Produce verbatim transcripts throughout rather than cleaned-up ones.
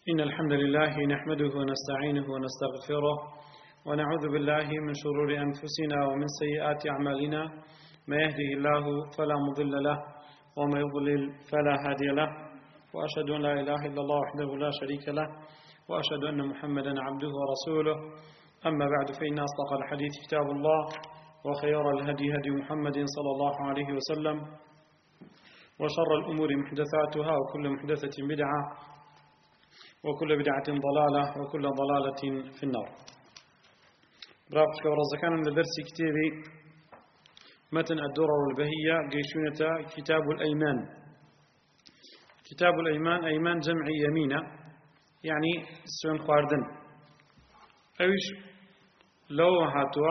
إن الحمد لله نحمده ونستعينه ونستغفره ونعوذ بالله من شرور أنفسنا ومن سيئات أعمالنا ما يهده الله فلا مضل له وما يضلل فلا هادي له وأشهد أن لا إله إلا الله وحده لا شريك له وأشهد أن محمدا عبده ورسوله أما بعد فإن أصدق الحديث كتاب الله وخير الهدي هدي محمد صلى الله عليه وسلم وشر الأمور محدثاتها وكل محدثة بدعة وكل بدعة ضلالة وكل ضلالة في النار. برافق ورزقنا من درس كتابي متن الدرر والبهية قيشونة كتاب الأيمان. كتاب الأيمان أيمان جمع يمينة يعني سون خواردن أيش لو هاتوا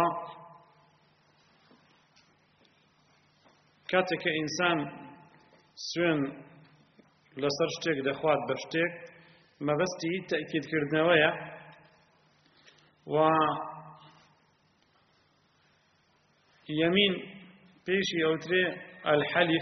كاتك إنسان سون لسرشتك دخوات بشتك ما بستي تأكيد كردناوية و يمين بيشي أوتري الحلف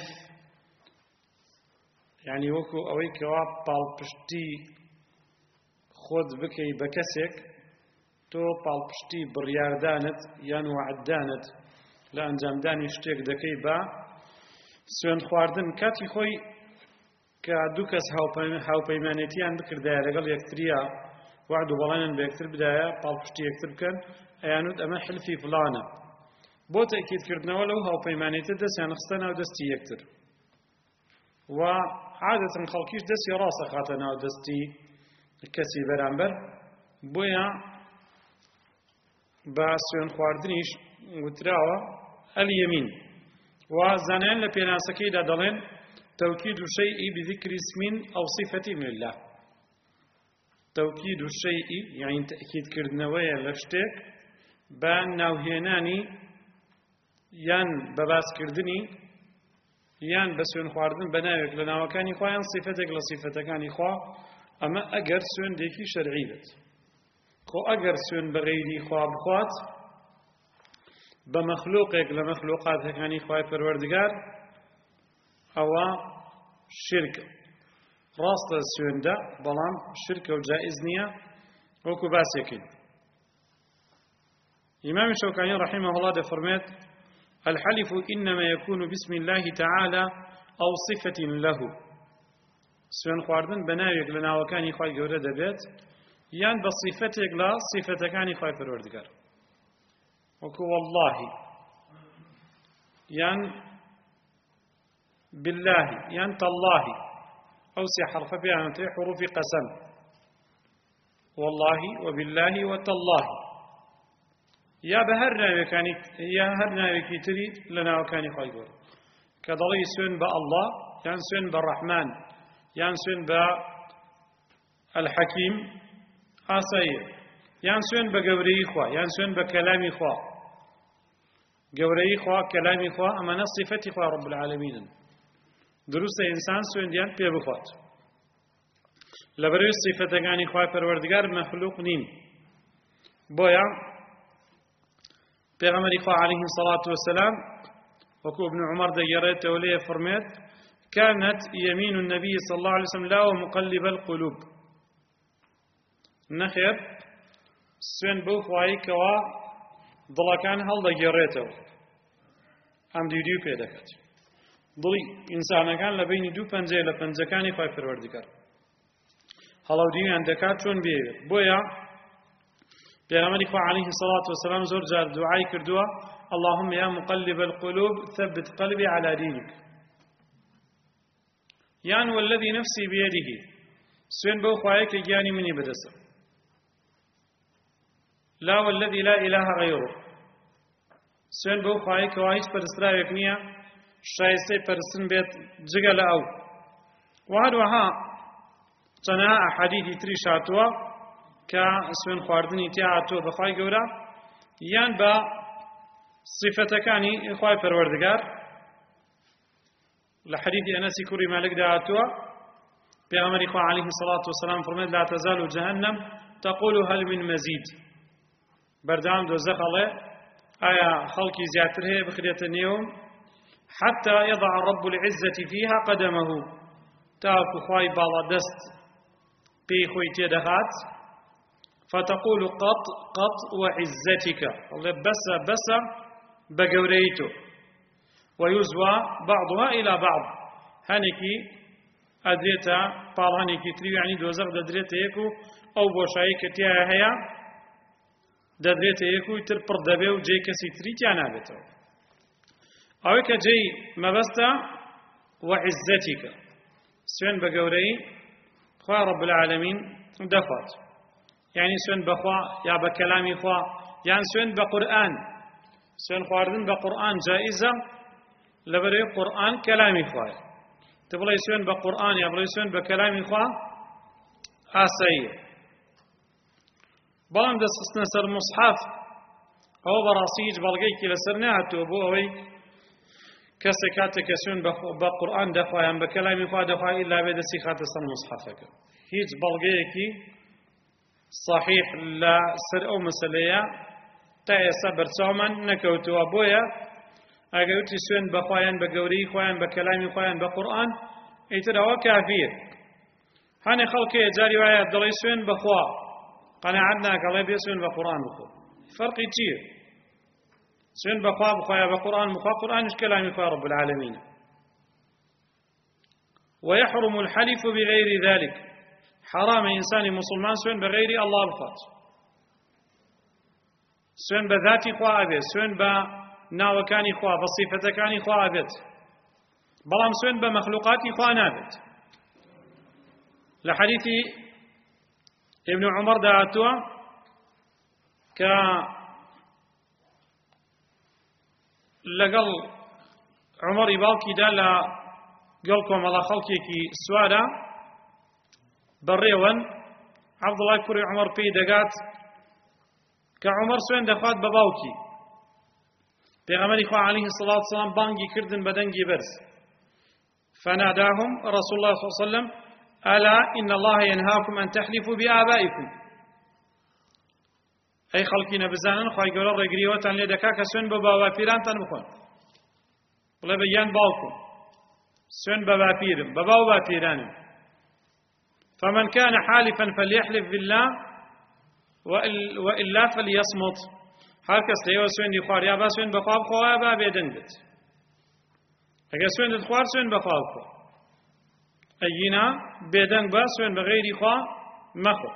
يعني وكو أويك وابال بشتي خود بكي بكسك تو بال بشتي برياردانت يان وعدانت لأنجام داني شتيك دكي با سوين خواردن كاتي خوي كدو كس هاوپەیمانێتیان بکردایە لەگەڵ یەکتریا وعد و بەڵێنیان بە یەکتر بدایە پاڵپشتی یەکتر بکەن ئەیانوت ئەمە حلفی فڵانە بۆ تەکیدکردنەوە لەو هاوپەیمانێتە دەستیان خستە ناو دەستی یەکتر و عادەتەن خەڵکیش دەستی ڕاستە خاتە ناو دەستی کەسی بەرامبەر بۆیە بە سوێن خواردنیش وتراوە ئەلیەمین و زانایان لە پێناسەکەیدا دەڵێن توكيد الشيء بذكر اسم أو صفة من الله. توكيد الشيء يعني تأكيد كردنوية لشتك بان ناوهيناني يان بباس كردني يان بسون خواردن بناوك لناوكاني خوا يان صفتك لصفتكاني خوا أما أجر سون ديكي شرعي بت خو أجر سون بغيري خوا بخوات بمخلوقك لمخلوقاتك يعني خواي پروردگار أو شرك راست السوندا بلان شرك وجائز نية وكو باسيكين إمام الشوكاني رحمه الله ده فرمات الحلف إنما يكون باسم الله تعالى أو صفة له سون خواردن بناويك لنا وكان يخوي جورة دبيت يان بصفتك لا صفتك كان يخوي پروردگار وكو والله يان بالله يعني تالله أوسع حرف بها حروف قسم والله وبالله وتالله يا بهرنا وكان يا هرنا وكتري لنا وكان خير كضلي سن بالله يعني سن بالرحمن يعني سن بالحكيم أصير يعني سن بجوري إخوة يعني سن بكلام إخوة جوري إخوة كلام إخوة أما نصفة إخوة رب العالمين دروست إنسان سوينديان بيه بخوات لبروي صفة يعني خواهي پروردگار مخلوق نين بويا پیغمبر خواه عليه الصلاة والسلام وكو ابن عمر ديارات وليه فرمات كانت يمين النبي صلى الله عليه وسلم لا ومقلب القلوب نخير سوين بو خواهي كوا ضلكان هل دياراته هم ديديو پیداكت دڵی ئینسانەکان لە بینی دوو پەنجەیە لە پەنجەکانی خوای پەروەردگار هەڵاودیان دەکات چۆن بێوێت بۆیە پێغەمبەری خوا عەلەیهی سەڵات وەسەلام زۆر جار دوعای کردووە اللهم یا مقلب القلوب ثبت قلبي على دينك یان والذي نفسي بيده سوێن بەو خوایە کە گیانی منی بەدەستە لا والذي لا إله غيره سوێن بەو خوایە کەوا هیچ پەرستراوێک نییە شایسته پرسن بيت جگل او وهروها چنها احادیثی تری شاتوا که سوين خواردنی تیاتو بخوای گورا یان با صفتکانی خوای پروردگار لحديث انس كري مالك دعاتوا پیغمبر خو عليه الصلاه والسلام فرمى لا تزال جهنم تقول هل من مزيد بردام دوزخ الله ايا خلقي زياتر هي بخريته نيوم حتى يضع رب العزة فيها قدمه تاكو خواي بالا دست پێی خۆی تێدەهات فتقول قط قط وعزتك الله بس بس بقوريتو ويزوى بعضها إلى بعض هنكي أدريتا بالهنكي تريو يعني دوزر ددريتا يكو أو بوشاي كتيا هيا ددريتا يكو يتر پردبه و جي كسي تري تيانا بيتو أو كجي مبستا وعزتك سوين بقوري خواه رب العالمين دفات يعني سوين بخوا يا بكلامي خوا يعني سوين بقرآن سوين خواردن بقرآن جائزة لبري قرآن كلامي خوا تبغى سوين بقرآن يا بغى سوين بكلامي خوا آسي بلان دستنا سر مصحف أو براسيج بلغيك لسرناها توبو أوي كسكاتك سوين بقرآن دخوا يعني بكلامي خوا دخوا إلا بدسي خاتة سر مصحفك هيج بلغيكي صحيح لا سر أو مسألة تأسى برسوما نكوتوا بويا أجوتي سوين بخوان بجوري خوان بكلام خوان بقرآن يترى كافير هني خلق جاري وعي عبد الله سوين بخوا قناعتنا قال بيسوين بقرآن بخو فرق كتير سوين بخوا بخوا بقرآن بخوا قرآن مش كلام خوا رب العالمين ويحرم الحلف بغير ذلك حرام إنسان مسلمان سوين بغير الله بخات سوين بذاتي خوا أبيت سوين بناوكاني خوا بصفتكاني خوا أبيت بلام سوين بمخلوقاتي خوا نابت لحديث ابن عمر دعاتوا ك لقل عمر يبالكي دال قلكم على خلقك سوادا بريوان عبد الله كوري عمر في دقات كعمر سوين دخات بباوكي پیغمبر خدا عليه الصلاة والسلام بانجي كردن بدنجي برز فناداهم رسول الله صلى الله عليه وسلم ألا إن الله ينهاكم أن تحلفوا بآبائكم أي خلقنا بزانا خواهي قولا رقريوة لدكا كسوين بباوا فيران تنبخون بلا بيان باوكم سوين ببا فيرم بباوا فيرانم فمن كان حالفا فليحلف بالله وإلا فليصمت هر کس لیو سوین دی خوار یا با سوین بخواب خواه با بیدن بید اگر سوین دی خوار سوین بخواب خواه اینا بیدن با سوین بغیری خواه مخو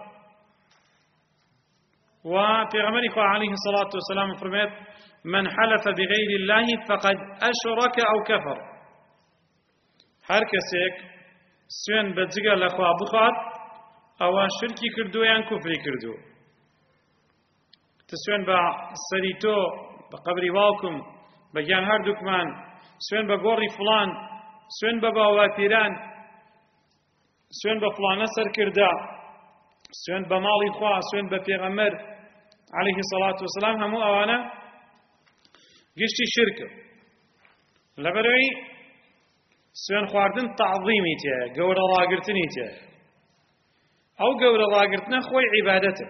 و پیغمبر خواه علیه الصلاة والسلام فرمید من حلف بغیر الله فقد أشرك أو كفر هر کسیک سوين بجگا لخوا بخواد او شرکی کردو یان کفری کردو تسوين با سریتو با قبری واکم با گیان هر دکمان سوين با گوری فلان سوين با باواتیران سوين با فلان سر کرده سوين با مالی خواه سوين با پیغمبر علیه الصلاة والسلام همو اوانا گشتی شرک لبروی سوين خواردن تعظيمي تيه قورا راقرتني تيه أو قورا راقرتنا خوي عبادته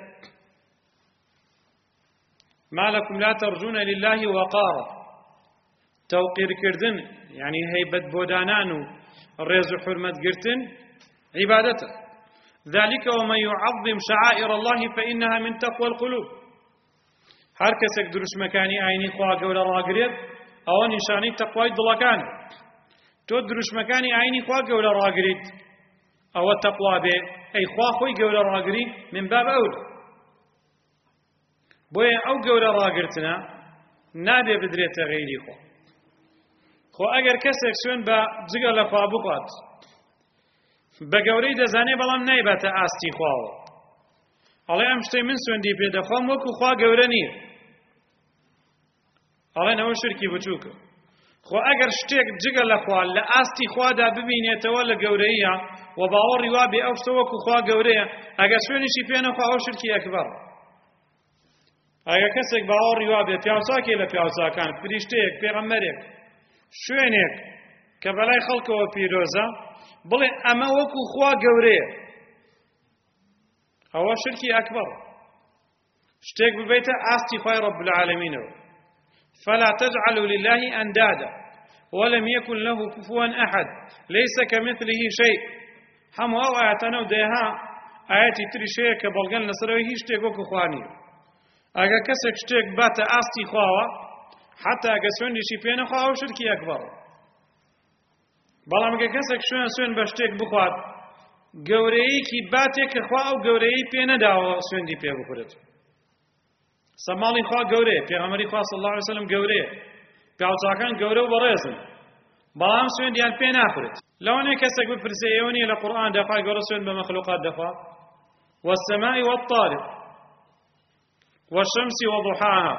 ما لكم لا ترجون لله وقارا توقير كردن يعني هيبت بودانانو الريز حرمة قرتن عبادته ذلك ومن يعظم شعائر الله فإنها من تقوى القلوب هر كسك دروش مكاني عيني خواه قورا راقريت أو نشاني تقوى دلقان تو دروش مكاني عيني خوا قولا راقريد أو التقوى به أي خوا خوي قولا راقريد من باب أولى بويا أو قولا راقرتنا نابي بدريت غيري خوا خو أجر كسك سوين بزقل لخوا بقات بقوري دزاني بلام نايبات آستي خواو الله أمشتي من سوين دي بيدا خوا موكو خوا قولا نير الله نهو شركي بچوكو خو اگر شتێک جگە لە خوا لە ئاستی خوادا ببینێتەوە لە گەورەیە و باوەڕی وا بێ ئەو شتە وەکو خوا گەورەیە ئەگەر شوێنیشی پێ نەخوا ئەو شرکی ئەکبەر ئەگەر کەسێک باوەڕی وا بێ پیاوچاکێ لە پیاوچاکان فریشتەیەک پێغەمبەرێک شوێنێک کە بەلای خەڵکەوە پیرۆزە بڵێ ئەمە وەکو خوا گەورەیە ئەوە شرکی ئەکبەر شتێک ببێتە ئاستی خوای رب العالمینەوە فلا تجعلوا لله أندادا ولم يكن له كفوا أحد ليس كمثله شيء هم هو آياتنا وديها ئاەتی تریش هەیە کە بەڵگەن لەسەرەوەی هیچ شتێک وەکو خوا نییە. ئەگەر کەسێک شتێک باتە ئاستی خواوە حتا ئەگە سوێندیشی پێ نەخوا ئەو شرکی ئەکبەرە. بەڵام ئەگە کەسێک شوێن سوێن بە شتێک بخوات گەورەیەکی باتێک کە خوا ئەو گەورەیەی پێ نەداوە سوێندی پێ بخورێت. سەماڵی خوا گەورەیە، پێغەمبەری خوا صلی الله علیه وسلم گەورەیە، پیاوچاکان گەورە و بەڕێزن، بەڵام سوێندیان پێ ناخورێت. لەوانەیە کەسێک بپرسێ ئێوە نییە لە قورئان دەخوا گەورە سوێن بە مەخلوقات دەخوا؟ والسماء والطارق والشمس وضحاها.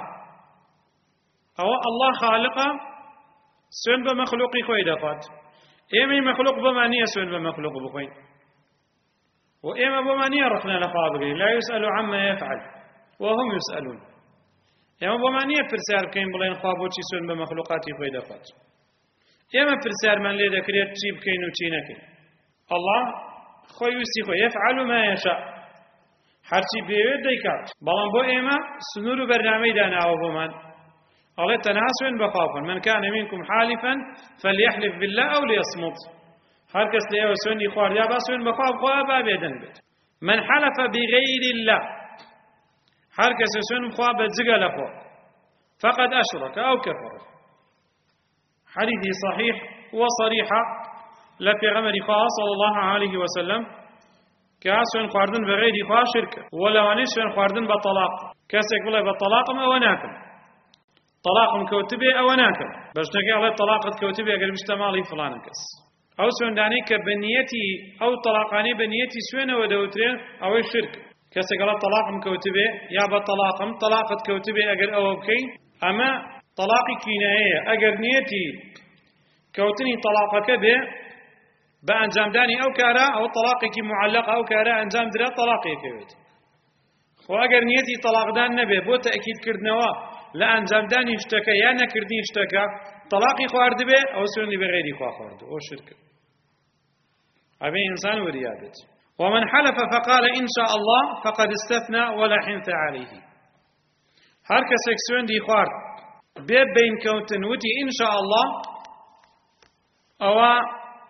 ئەوە الله خالقە سوێن بە مەخلوقی خۆی دەخوات. ئێمەی مەخلوق بۆمان نییە سوێن بە مەخلوق بخۆین، و ئێمە بۆمان نییە ڕخنە لە خوا بگەین. لا يسأل عما يفعل وهم يسألون. ئێمە بۆمان نییە پرسیار بکەین بڵێن خوا بۆچی سوێن بە مەخلوقاتی خۆی دەخوات. ئێمە پرسیارمان لێ دەکرێت چی بکەین و چی نەکەین. الله خۆی ویستی خۆی يفعل ما يشاء، هەرچی بێوێت دەیکات. بەڵام بۆ ئێمە سنوور و بەرنامەی داناوە بۆمان. ئەڵێ تەنها سوێن بەخوا بکەن. من كان منكم حالفا فليحلف بالله أو ليصمت. هەر کەس لە ئێوە سوێندی خواردیا با سوێن بەخوا بخوا با بێدەن بێت. من حلف بغير الله، هەر کەس سوێن بخوا بە جگە لەخوا فقد أشرك أو كفر. حديث صحيح وصريح لپیغمبر خدا صلى الله عليه وسلم که سوێن خواردن بغير خوا شرکە. وەلەوانەی سوێن خواردن بە طلاق، کەسێک بڵێ بە طلاقم ئەوە ناکەم، طلاقم کەوتبێ ئەوە ناکەم، بە شتێکی ئەڵێ طلاقت کەوتبێ ئەگەر بشتە ماڵی فڵانە کەس. ئەو سوێندانەی کە بە نیەتی ئەو طلاقانەی بە نیەتی سوێنەوە دەوترێن ئەوەی شرکە. کەسێک ئەڵێ طلاقم کەوتبێ یا بە طلاقم طلاقت کەوتبێ ئەگەر ئەوە بکەین، ئەمە طلاقی کینایەیە. ئەگەر نیەتی کەوتنی طلاقەکە بێ بە ئەنجامدانی ئەو کارە، ئەو طلاقێکی معلق ئەو کارە ئەنجام درا طلاقێکەوێت. خۆ ئەگەر نیەتی طلاقدان نەبێ بۆ تەئکیدکردنەوە لە ئەنجامدانی شتەکە یا نەکردنی شتەکە طلاقی خواردبێ، ئەو سوێندی بەغێری خوا خواردو، ئەو شرکە. ئەبێ ئینسان وریابێت. ومن حلف فقال إن شاء الله فقد استثنى ولا حنث عليه. هەر کەسێک سوێندی خوارد بێ بین کەوتن وتی إن شاء الله، ئەوە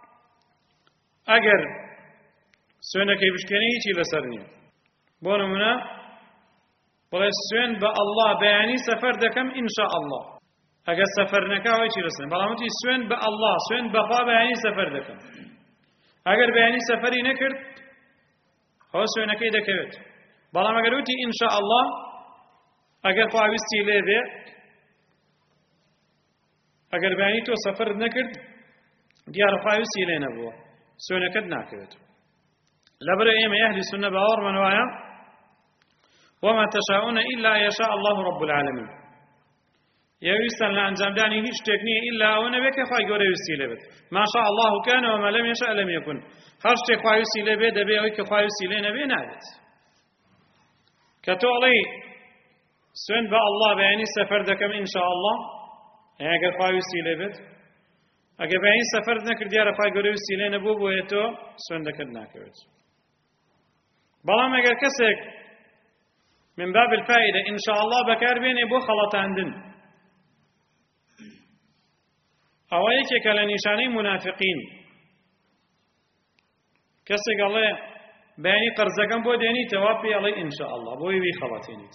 ئەگەر سوێنەکەی بشکێنی هیچی لەسەر نییە. بۆ نمونە بڵێ سوێن بە الله بەیانی سەفەر دەکەم إن شاء الله، ئەگەر سەفەر نەکا هیچی لەسەر. بەڵام وتی سوێن بە الله، سوێن بەخوا بەیانی سەفەر دەکەم. ئەگەر بەیانی سەفەری نەکرد ئەوە سوێنەکەی دەکەوێت. بەڵام ئەگەر وتی إن شاء الله، ئەگەر خوا ویستی لێ بێ، ئەگەر بەیانی تۆ سەفەر نەکرد دیارە خوا ویستی لێ نەبووە، سوێنەکەت ناکەوێت. لەبەرەوەی ئێمە ئەهلی سونە باوەڕمان وایە وما تشاءون إلا يشاء الله رب العالمين. يويستن لأنجامداني هیچ شتێک نییە إلا ئەوە نەبێت کە خوای گەورە ویستی لێ بێت. ما شاء الله كان وما لم يشاء لم يكن. هەر شتێک خوای ویستی لێ بێ دەبێ، ئەوەی کە خوای ویستی لێ نەبێ نابێت. کە تۆ ئەڵێی سوێن بە الله بەیانی سەفەر دەکەم إن شاء الله، ئەگەر خوای ویستی لێ بێت، ئەگەر بەیانی سەفەر نەکرد دیارە خوای گەورە ویستی لێ نەبوو، بۆیە تۆ سوێندەکەت ناکەوێت. بەڵام ئەگەر کەسێک من باب الفائدة إن شاء الله بكار بيني بو خلطاندن، أو يكيك لنشاني منافقين. كسي قال لي بيني قرزكم بو ديني توابي علي إن شاء الله بو يبي خلطينيت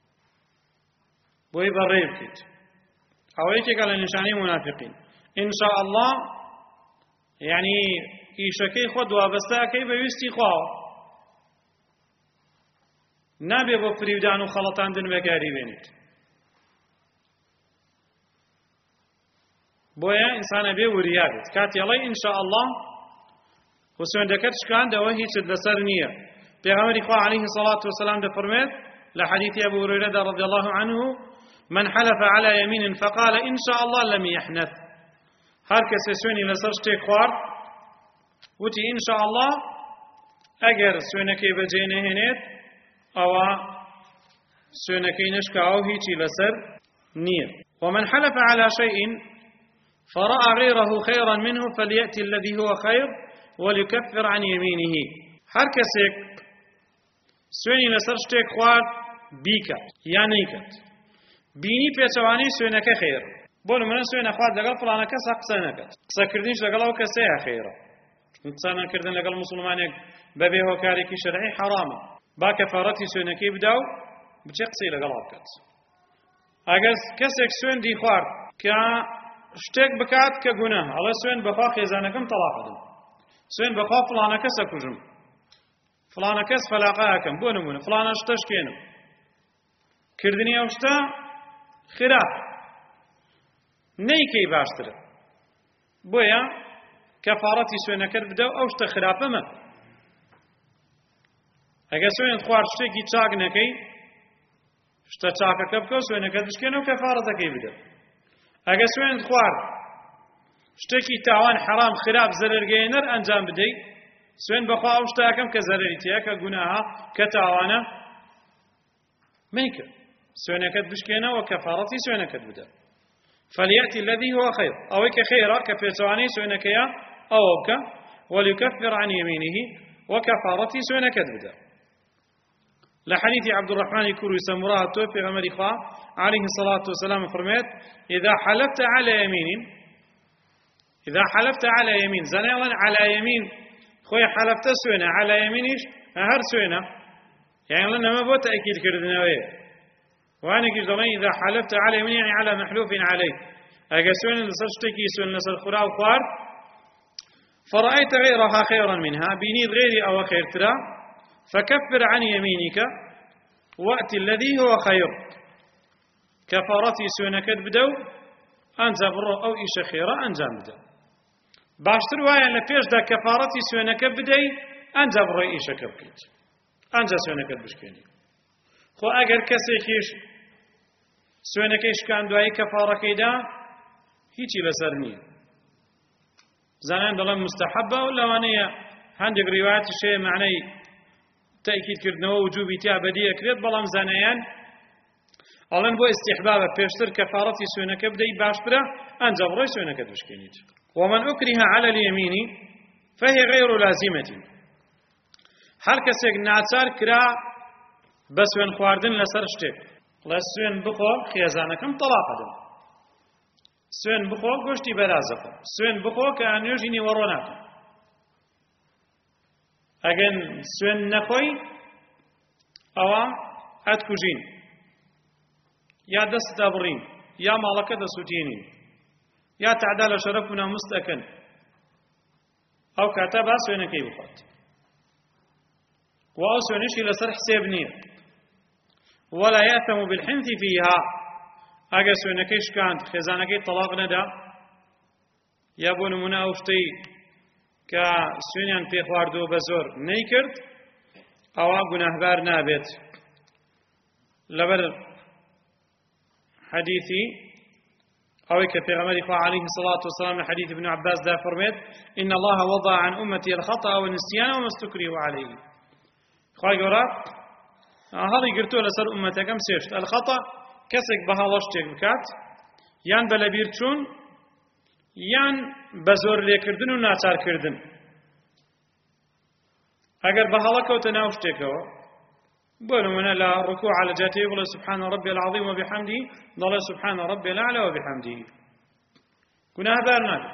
بو يبريب كيت. أو يكيك لنشاني منافقين إن شاء الله يعني إيشكي خد وابستاكي بيستي خواه نابێ بۆ فریودان و خەڵەتاندن بەکاری بێنیت. بۆیە ئینسانە بێ وریا بێت. کاتی ئەڵێ إن شاء الله و سوێندەکەت شکاندەوە هیچت لەسەر نییە. پێغەمبەری خوا عەلەیهی سەڵاتو وەسەلام دەفەرمێت لە حەدیثی ئەبو هورەیرە رضی الله عنه من حلف على يمين فقال إن شاء الله لم يحنث. هەر کەسێ سوێنی لەسەر شتێک خوارد وتی إن شاء الله، ئەگەر سوێنەکەی بەجێ نەهێنێت ئەوە سوێنەکەی نشکاوە و هیچی لەسەر نییە. ومن حلف على شيء فرأى غيره خيرا منه فليأتي الذي هو خير وليكفر عن يمينه. هەر کەسێک سوێنی لەسەر شتێک خوارد بیکات یا نەیکات، بینی پێچەوانەی سوێنەکە خێر. بۆ نمونە سوێنە خوارد لەگەڵ فڵانە کەسە قسە نەکات، قسەکردنیش لەگەڵ ئەو کەسەیە خێرە. قسانەکردن لەگەڵ موسڵمانێک بەبێ هۆکارێکی شەرعی حەرامە. با کەفارەتی سوێنەکەی بدا و بچێ قسەی لەگەڵ بکات. ئەگەر کەسێک سوێندی خوارد کە شتێک بکات کە گوناهە، ئەڵێ سوێن بەخوا خێزانەکەم تەلاق دەدەم، سوێن بەخوا فڵانە کەسە کوژم، فڵانە کەس فەلاقەیەکەم، بۆ نمونە فڵانە شتە شکێنم، کردنی ئەو شتە خراپ نەیکەی باشترە، بۆیە کەفارەتی سوێنەکەت بدە و ئەو شتە خراپە مە. ئەگەر سوێنت خوارد شتێکی چاک نەکەی، شتە چاکەکە بکە و سوێنەکەت بشکێنە و کەفارەتەکەی بدە. ئەگەر سوێنت خوارد شتێکی تاوان حەرام خراپ زەرەرگەیەنەر ئەنجام بدەیت، سوێن بەخوا ئەو شتەکەم کە زەرەری تێیە کە گوناهە کە تاوانە مەیکە، سوێنەکەت بشکێنە و کەفارەتی سوێنەکەت بدە. فليأتي الذي هو خير، أو كخيرا كفيتواني سوينكيا أو ك وليكفر عن يمينه وكفارتي سوينك بدا. لحديث عبد الرحمن كوري سمراء توفي غمر إخوة عليه الصلاة والسلام فرميت: إذا حلفت على يمين إذا حلفت على يمين زناوا على يمين خوي حلفت سوينة على يمينش هر سوينة يعني لنا ما بو تأكيد كردنا ويه وأنا كجدرين إذا حلفت على يمين يعني على محلوف عليه أجا سوين لسر شتكي سوين لسر خراء وخوار فرأيت غيرها خيرا منها بنيد غيري أو خير ترى فكفر عن يمينك وأتي الذي هو خير. كفارتي سوينك بدو أنزا برو أو إيش خيرا أنزا بدو باشتر ويا لفيش دا كفارتي سوينك بدي أنزا برو إيش كبكيت أنزا سوينك بشكيني خو ئەگەر کەسێکیش سوێنەکەی شکاند دوایی کەفارەکەیدا هیچی لەسەر نییە. زانان دەڵێن مستەحەبە و لەوانەیە هەندێک ڕیوایەتی شەیە معنەی تەئکیدکردنەوە وجوبی تیا بەدی ئەکرێت، بەڵام زانایان ئەڵێن بۆ ئیستیحبابە پێشتر کەفارەتی سوێنەکە بدەیت باشترە ئەنجا بڕۆی سوێنەکەت بشکێنیت. ومن أكره على اليمين فهي غير لازمة. هەر کەسێک ناچار کرا بە سوێن خواردن لەسەر شتێک، لە سوێن بخۆ خێزانەکەم تەلاق دەدەم، سوێن بخۆ گۆشتی بەرازەکەم، سوێن بخۆ کە نوێژی نیوەڕۆ ناکەم. ئەگەن سوێن نەخۆی ئەوە ئەتکوژین، یا دەست دەبڕین، یا ماڵەکە دەسووتێنین، یا تعدا لە شەرەف و ناموس دەکەن، ئەو کاتە با سوێنەکەی بخۆت و ئەو سوێنشی لەسەر حسێب نییە. ولا يأثم بالحنث فيها. أجا سوينكيش كانت خزانكي طلاق ندا يبون منا أفتي كسوينيان في خواردو بزور نيكرت أو أقناه بار نابت لبر حديثي أو كفيغمر عليه الصلاة والسلام حديث ابن عباس دا فرميت: إن الله وضع عن أمتي الخطأ والنسيان وما استكرهوا عليه. خواهي قرأت هەڵی گرتووە لەسەر ئومەتەکەم سێشت: الخەتە کەسێک بە هەڵە شتێک بکات، یان بە لەبیر چوون، یان بە زۆر لێکردن و ناچارکردن. ئەگەر بە هەڵە کەوتە ناو شتێکەوە، بۆ نمونە لە ڕکوع لە جاتەیە بڵێ سبحان ربي العظيم وبحمده، دەڵێ سبحان ربي الأعلى وبحمده، گوناهبار نابێت.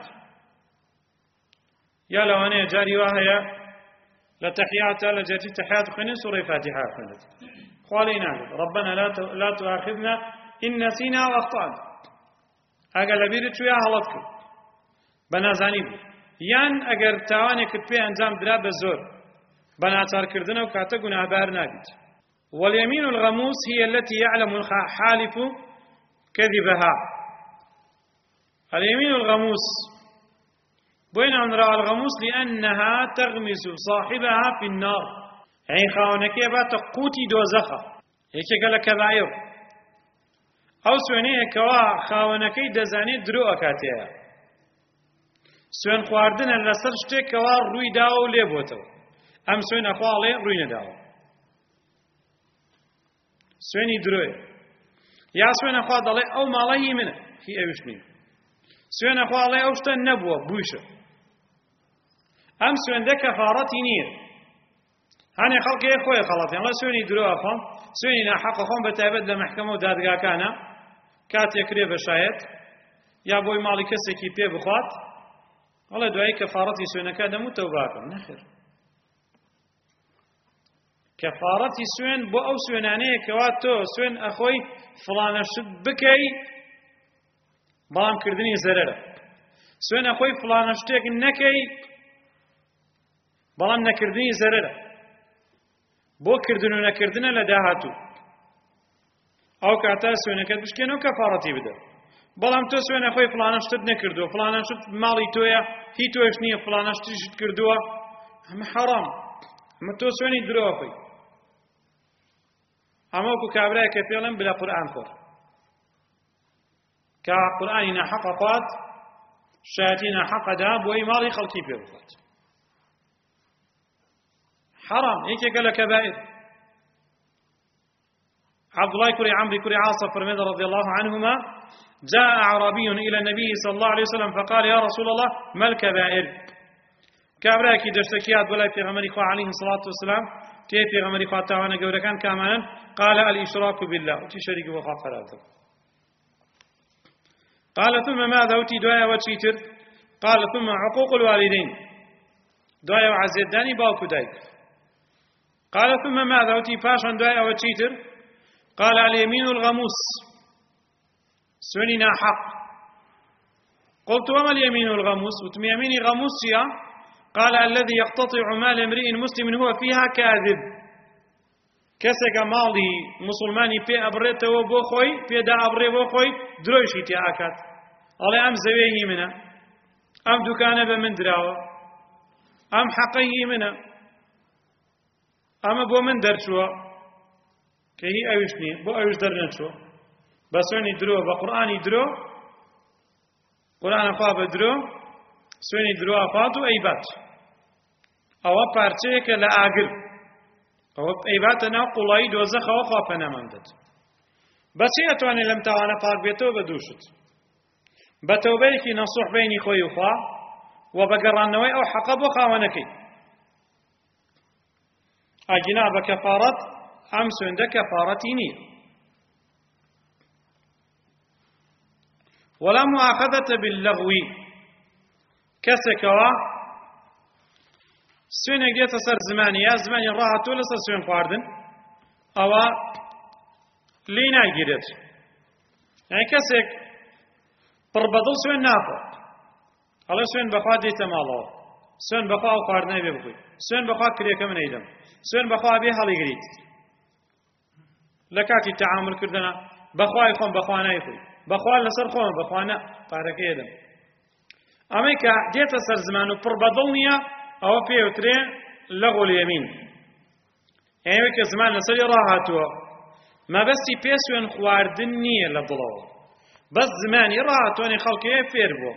یا لەوانەیە جاری وا هەیە لا تحيات لا جاتي تحيات خنين سورة فاتحة خنت خوالينا ربنا لا لا تؤاخذنا إن نسينا وأخطأنا. أجل بيرت شوية هلطك بنازاني بو يان أجر توانك بي أنجام درا بزور بناتار كردنا وكاتقنا بار نابت. واليمين الغموس هي التي يعلم الحالف كذبها. اليمين الغموس بين أن رأى الغموس لأنها تغمس صاحبها في النار، يعني خاونك يبات قوتي دوزخة هيك قال كباير أو سوينيه كوا خاونك دزاني درو أكاتيها سوين خواردن لسر شتي كوا روي داو ليبوتو أم سوين أخوالي روي نداو سويني دروي يا سوين أخوالي أو مالي منه هي أوشني سوين أخوالي أوشتا نبوة بوشة أم سوين ده كفارتي نير هاني خلقي أخوي خلاص الله سويني درو أخوان سويني نحق أخوان بتابد لمحكمة ودادقا كان كات يكريب شايد يا بوي مالي كسكي بيه بخوات ئەڵێ دوایی کەفارەتی سوێنەکە دەموو تەوباکەم. نەخێر، کەفارەتی سوێن بۆ ئەو سوێنانەیە کەوا تۆ سوێن ئەخۆی فڵانە شت بکەی بەڵام کردنی زەرەرە، سوێن ئەخۆی فڵانە شتێک نەکەی بەڵام نەکردنی زەرەرە، بۆ کردن و نەکردنە لە داهاتوو ئەو کاتە سوێنەکەت بشکێنەوە کەفارەتی بدە. بەڵام تۆ سوێنە خۆی فڵانە شتت نەکردووە، فڵانە شت ماڵی تۆیە، هی تۆیش نییە، فڵانە شتیشت کردووە، ئەمە حەرام، ئەمە تۆ سوێنی درۆ خۆی. ئەمە وەکو کابرایە کە پێڵێن بلە قورئان خۆر، کە قورئانی ناحەقە خوات، شایەتی ناحەقە دا بۆی ماڵی خەڵکی پێ بخوات. حرام، یەکێکە لە کەبائر. عبد الله كري عمرو كري عاص فرمد رضي الله عنهما جاء أعرابي إلى النبي صلى الله عليه وسلم فقال يا رسول الله ما الكبائر؟ كابراكي دشتكيات ولا في غمر إخوة عليه الصلاة والسلام تي في غمر إخوة تاوانا قولا كان كامانا قال الإشراك بالله وتي شريك وخاف فرادة. قال ثم ماذا وتي دعاء وتشيتر؟ قال ثم عقوق الوالدين دعاء وعزيداني باوكو دايك. قال ثم ماذا وتي فاشا دعاء وتشيتر؟ قال اليمين الغموس سننا حق. قلت وما اليمين الغموس؟ وتم يميني غموس يا قال الذي يقتطع مال امرئ مسلم هو فيها كاذب. كسك مالي مسلماني في أبريته وبوخوي في دا أبري بوخوي درويشي تياكات الله أم زويه منا أم دكانه بمن دراوة أم حقه منا أم بو من درشوا كي هي أوشني بو أوش درنا شو بسوني درو بقرآني درو قرآن خواب درو سوني درو أفاتو أيبات أو بارتيك لآقل أو أيباتنا قلاي دوزخ وخافنا مندد بس يأتواني لم توانا فاق بيتو بدوشت بتوبيكي نصح بيني خوي وخوا وبقران نوي أو حقب وخاونكي أجنا بكفارات أمس عند كفارتيني ولا مؤاخذة باللغو كسكوا سوينك ديت صار زماني يا زماني راحت ولا صار سوين خواردن أو لينا يجرت يعني كسك بربضل سوين نافع الله سوين بخوا ديت ماله سوين بخوا خواردنا بيبقي سوين بخوا كريه كمن أيدم سوين بخوا بيه حالي جريت لكاتي التعامل كردنا بخوا يخون بخوا نايخوي بخوا لسر خون بخوا نا بارك يدم أمريكا ديت صار زمانه بربضلنيا أو في وترين لغو اليمين يعني كزمان لسر راحتوا ما بس يبيسون خواردني للضلال بس زمان راحتوني خلقي فيربو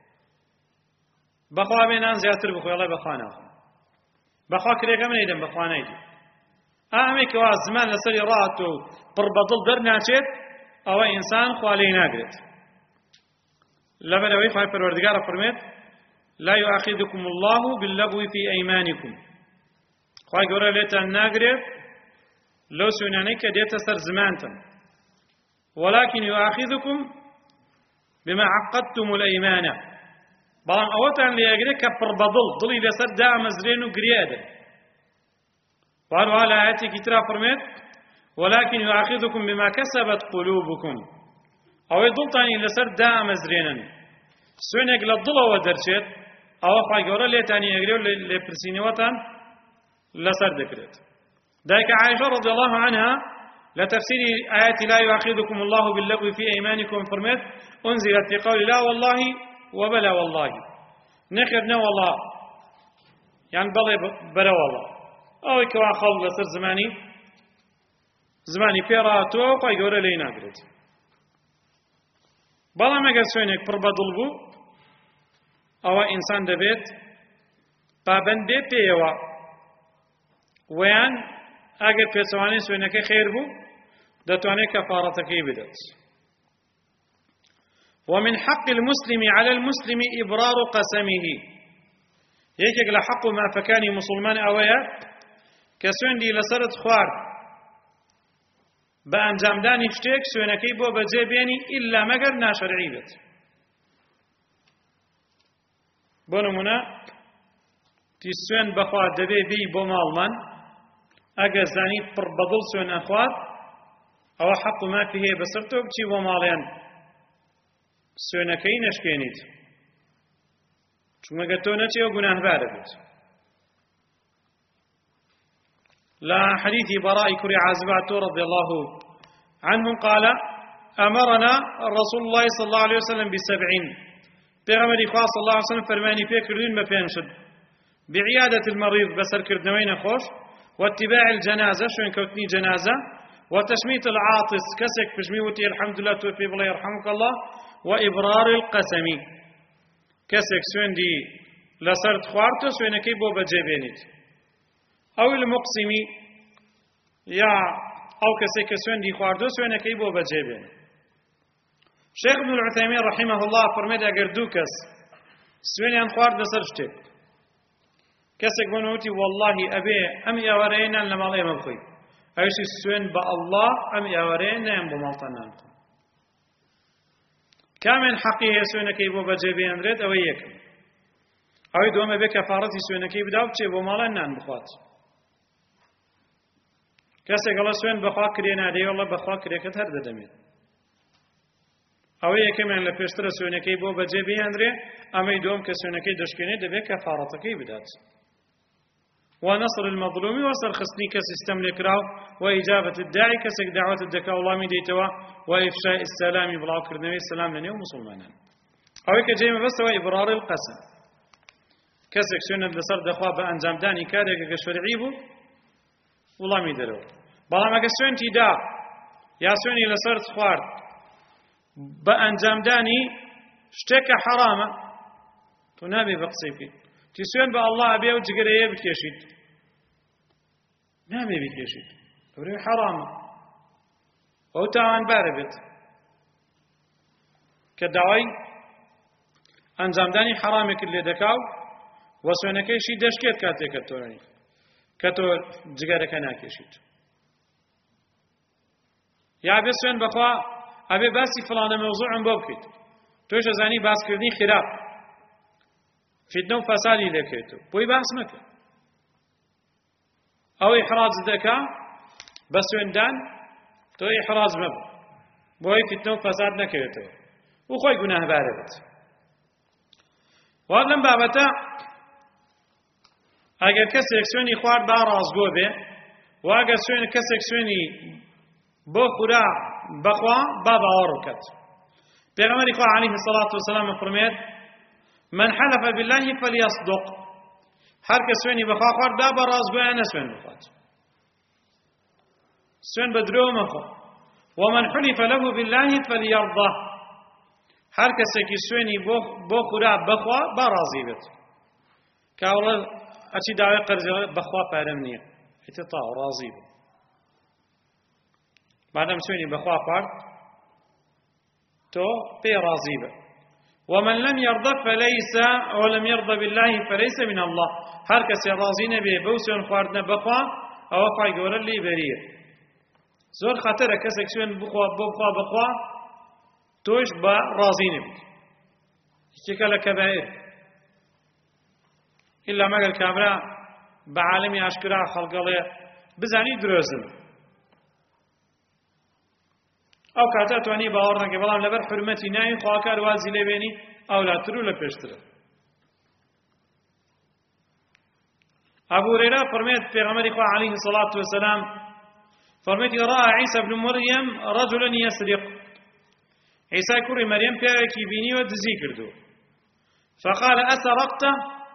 بخوا بينان زياتر بخوا الله بخوانا بخوا كريكا من يدم بخوانا يدم أهمي كواز زمان لسر راحتو بربضل درناشت أو إنسان خوالي ناقرت لبدا ويخواه پروردگار فرميت لا يؤاخذكم الله باللغو في أيمانكم خواه قوله ليتا ناقرت لو سنانيك ديتا سر زمانتم ولكن يؤاخذكم بما عقدتم الأيمان بلام أوتان ليقريك بربضل ضلي لسر دا مزرين وقريادا وقالوا على آياتي كترا فرميت ولكن يؤاخذكم بما كسبت قلوبكم أو يضلطاني لسر دا مزرينا سوينك للضلة ودرشت أو أخوة قورا ليتاني يقريو لبرسيني وطن لسر ذكرت ذلك عائشة رضي الله عنها لتفسير آيات لا يؤاخذكم الله باللغو في أيمانكم فرمت أنزلت في قول لا والله وبلا والله نخرنا والله يعني بلا بلا والله أو كوا خل لسر زماني زماني فيراتو أخوة قورا لينا قريت بەڵام ئەگەر سوێنێک پڕ بەدڵ بوو ئەوە ئینسان دەبێت پابەند بێ پێیەوە ویان ئەگەر پێچەوانەی سوێنەکەی خێر بوو دەتوانێت کەفارەتەکەی بدات. ومن حق المسلم على المسلم إبرار قسمه یەکێک لە حەق و مافەکانی موسڵمان ئەوەیە کە سوێندی لەسەرت خوارد بە ئەنجامدانی شتێک سوێنەکەی بۆ بەجێ بێنی ئیلا مەگەر ناشەرعی بێت. بۆ نمونە تی سوێن بەخوا دەبێ بی بۆ ماڵمان ئەگەر زانیت پڕ بەدڵ سوێن ئەخوات ئەوە حەق و مافی هەیە بەسەر تۆ بچی بۆ ماڵیان سوێنەکەی نەشکێنیت چونکە تۆ نەچێ گوناهبارە بێت لا حديث براء كري عازبات رضي الله عنه قال أمرنا رسول الله صلى الله عليه وسلم بسبعين بيغمر إخوة صلى الله عليه وسلم فرماني فيه كردين ما بينشد بعيادة المريض بسر كردنوين خوش واتباع الجنازة شوين كوتني جنازة وتشميت العاطس كسك بجميوتي الحمد لله توفي بالله يرحمك الله وإبرار القسم كسك سوين دي لسرت خوارتو سوين كيبو بجيبينيت أو المقسم يا أو كسك سوين دي خواردو سوين كيبو بجيبين شيخ ابن العثيمين رحمه الله فرمد أجر دوكس سوين عن خوارد سرشتك كسك بنوتي والله أبي أم يورينا لما الله يمبخي أيش السوين بالله أم يورينا يم بمالتنا كامن حقيه سوين كيبو بجيبين ريد أو يكم أو دوم بكفارتي سوين كيبو داوتشي بمالنا بخوات کەسێک ئەڵە سوێن بەخوا کرێ نادەی وەڵڵە بەخوا کرێکەت هەر دەدەمێت ئەوەی یەکەمیان لە پێشترە سوێنەکەی بۆ بەجێ بهێنرێ ئەمەی دووەم کە سوێنەکەی دەشکێنێت دەبێت کەفارەتەکەی بدات ونصر المظلوم وسرخصني كسيستم لكراو وإجابة الداعي كسك دعوة الدكا وڵامی دەیتەوە وإفشاء السلام بڵاو کردنەوەی سلام لە نێو مسلمانان ئەوەی کە جێمە بەستەوە إبرار القسم کەسێک سوێنت لەسەر دەخوا بە ئەنجامدانی کارێکە کە شەرعی بوو وڵامی دەرەوە بەڵام ئەگە سوێنتی دا یا سوێنی لەسەر خوارد بە ئەنجامدانی شتێکە حەرامە تۆ نابێ بە قسەی بکەیت تی سوێن بە ئەڵڵا ئەبێ و جگەرەیە بکێشیت نابێ بکێشیت ئەوەی حەرامە ئەو تاوانبارە بێت کە داوای ئەنجامدانی حەرامێکت لێ دەکاو و سوێنەکەیشی دەشکێت کاتێکە تۆنی کە تۆ جگەرەکە ناکێشیت یا بێ سوێن بەخوا ئەبێ باسی فڵانە مەوزوعم بۆ بکەیت تۆش ئەزانی باسکردنی خراپ فتنە و فەسادی لێکەوێتەوە بۆی باس مەکە ئەو ئیحراز دەکا بە سوێندان تۆ ئیحراز مەبە بۆی فتنە و فەساد نەکەوێتەوە و خۆی گوناهبارە بێت وات لەم بابەتە ئەگەر کەسێک سوێنی خوارد با ڕازگۆ بێ و ئەگەر سوێن کەسێک سوێنی بۆ خورا بەخوا با باوەڕ بکات پێغەمبەری خوا عەلەیهی سەڵات وسەلام فەرمێت من حلف بالله فليصدق هەر کە سوێنی بەخوا خوارد با بە ڕازگۆیان نەسوێن بخوات سوێن بە درۆ مەخۆ ومن حلف له بالله فليرضه هەر کەسێکی سوێنی بۆ خورا بەخوا با ڕازی بێت کاوڵە ئەچی داوای قەرزێ بەخوا پارەم نییە ئیتر تاو ڕازی بوو مادەم سوێنی بەخوا خوارد تۆ پێی ڕازی بە ومن لم يرضى فليس ولم يرضى بالله فليس من الله هەر کەسێ ڕازی نەبێ بەو سوێن خواردنە بەخوا ئەوە خوای گەورە لێی بەریە زۆر خەتەرە کەسێک سوێن بخوا بۆ بخوا بەخوا تۆش بە ڕازی نەبیت یەکێکە لە کەبائر إلا مەگەر کابرا بە عالەمی ئاشکرا خەڵگەڵێ بزانی درۆزن ئەو کاتە توانی باوەڕ نەکەی بەڵام لەبەر حورمەتی ناوی خواکار وازی لێبێنی ئەولاتر و لە پێشترە ئەبوو هورەیرە فەرمێت پێغەمبەری خوا عەلەیهی سەڵات وسەلام فەرمێتی رأى عیسى بن مريم رجلا يسرق عیسای کوڕی مەریەم پیاوێکی بینیوە دزی کردو فقال أسرقت